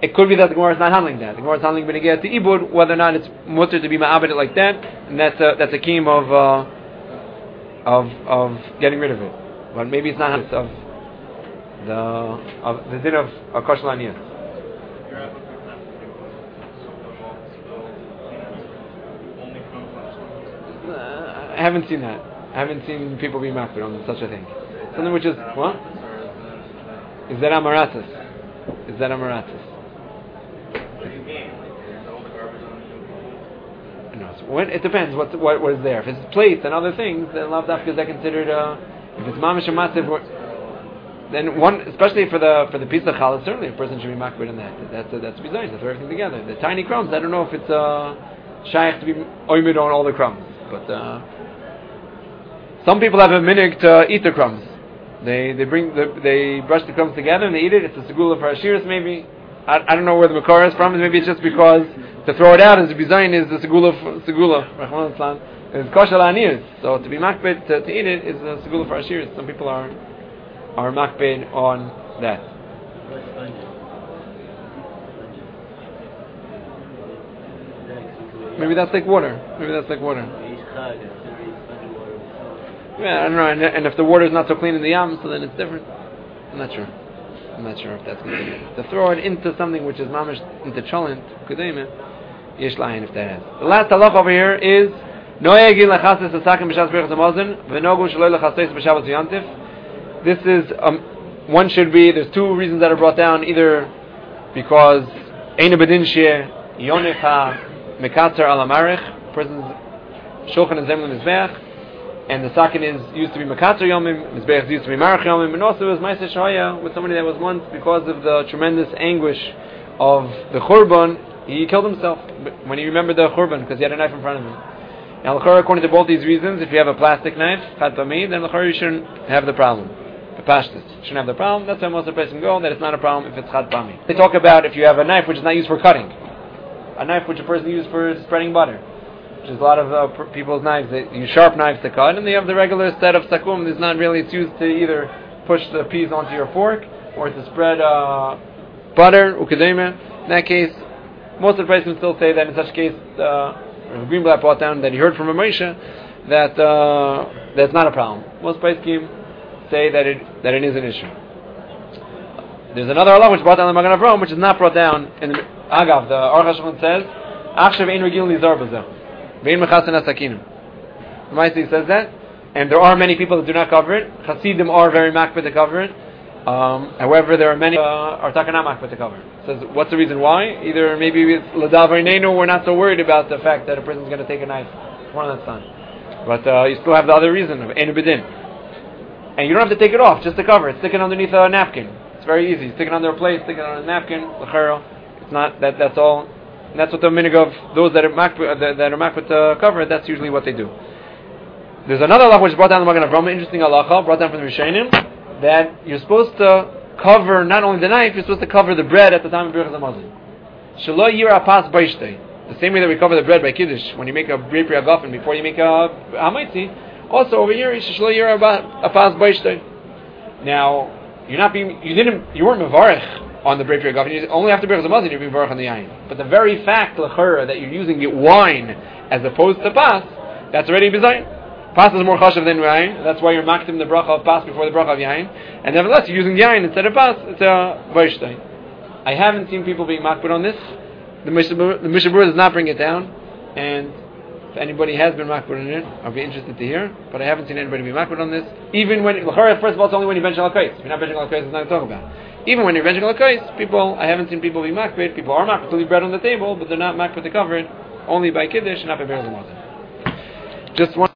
Speaker 1: it could be that the Gemara is not handling that. The Gemara is handling Benegeh to Ibud, whether or not it's mutter to be ma'abed it like that, and that's a, that's a keem of, uh, of, of getting rid of it. But maybe it's not of the, of the din of a kosher laniyah. Uh, I haven't seen that. I haven't seen people be makbid on such a thing. Something which is, what? Is that amaratus? Is that amaratus? No, so when, it depends what, what what is there. If it's plates and other things, then lav dafka is that considered, uh, if it's mamish or massive, then one, especially for the for the piece of challah, certainly a person should be makbid in that. That's a, that's a design to throw everything together. The tiny crumbs, I don't know if it's uh, shaykh to be oimid on all the crumbs, but uh, some people have a minhag to eat the crumbs. They they bring the, they brush the crumbs together and they eat it. It's a segula for ashiras maybe. I, I don't know where the makar is from. Maybe it's just because to throw it out as a design is the segula segula. It's kosher la'aniyus. So to be makbid to, to eat it is a segula for ashiras. Some people are are makbid on that. Maybe that's like water. Maybe that's like water. Yeah, I don't know. And, and if the water is not so clean in the yam, so then it's different. I'm not sure. I'm not sure if that's considered. To throw it into something which is mamish into cholent, kudayim, yesh layin if that has. The last halach over here is noyegi lechases asakim b'shas b'rechas hamazon v'nogu shaloi lechases b'shabbat yantif. This is um, one should be. There's two reasons that are brought down. Either because ein bedin she yonecha mekatzer al amarich, person's shulchan and zemlin mizbeach. And the sakin is used to be Makatzer Yomim, Mizbeach used to be Marach Yomim, and also it was Maaseh Shaya with somebody that was once, because of the tremendous anguish of the Churban, he killed himself when he remembered the Churban, because he had a knife in front of him. Now, according to both these reasons, if you have a plastic knife, Chad Pami, then you shouldn't have the problem. The Pashtus shouldn't have the problem. That's why most of the person go, that it's not a problem if it's Chad Pami. They talk about if you have a knife which is not used for cutting, a knife which a person uses for spreading butter. Which is a lot of uh, pr- people's knives. They use sharp knives to cut, and they have the regular set of sakum. It's not really, it's used to either push the peas onto your fork or to spread uh, butter, ukadema. In that case, most of the Poskim still say that in such case, uh, Greenblatt brought down that he heard from a Moshe that uh, that's not a problem. Most Poskim say that it that it is an issue. There's another Allah which brought down the Magen Avraham, which is not brought down in the Agav. The Aruch HaShulchan says, "Achshav ein regil nizar b'zeh." Vein mechasen asakinim. Maisi says that, and there are many people that do not cover it. Hasidim are very makbid to cover it. Um, however, there are many uh, are takanah makbid to cover it. Says, what's the reason why? Either maybe with ladavar neinu, we're not so worried about the fact that a person's going to take a knife one of that time, but uh, you still have the other reason of einu b'din, and you don't have to take it off just to cover it. Stick it underneath a napkin. It's very easy. Stick it under a plate. Stick it on a napkin. L'chero. It's not that. That's all. And that's what the minhag of those that are makbid, that, that are makbid to cover it, that's usually what they do. There's another halacha which is brought down in the Magen Avraham, interesting halacha, brought down from the Rishonim, that you're supposed to cover not only the knife, you're supposed to cover the bread at the time of Birchas Hamazon. Shelo yira pas b'ishtei. The same way that we cover the bread by Kiddush, when you make a Bri Pri Hagafen, before you make a Hamaitzi, also over here, shelo yira pas b'ishtei. Now, you're not being, you didn't, you weren't mevarech on the Bri Pri Hagafen. You only after Birchas Hamazon you're being mevarech on the yain. But the very fact, l'chera, that you're using it wine as opposed to pas, that's already a bizayin. Pas is more chashav than yain. That's why you're maktim the bracha of pas before the bracha of yain. And nevertheless, you're using yain instead of pas. It's a vayishtay. I haven't seen people being makbid on this. The Mishnah Berurah does not bring it down. And if anybody has been makbid on it, I'll be interested to hear. But I haven't seen anybody be makbid on this. Even when, first of all, it's only when you're benching al-kais. If you're not benching al-kais, it's not to talk about. Even when you're benching al-kais, people, I haven't seen people be makbid. People are makbid to leave bread on the table, but they're not makbid to cover it. Only by Kiddush, not by Birchas Hamazon. Just one.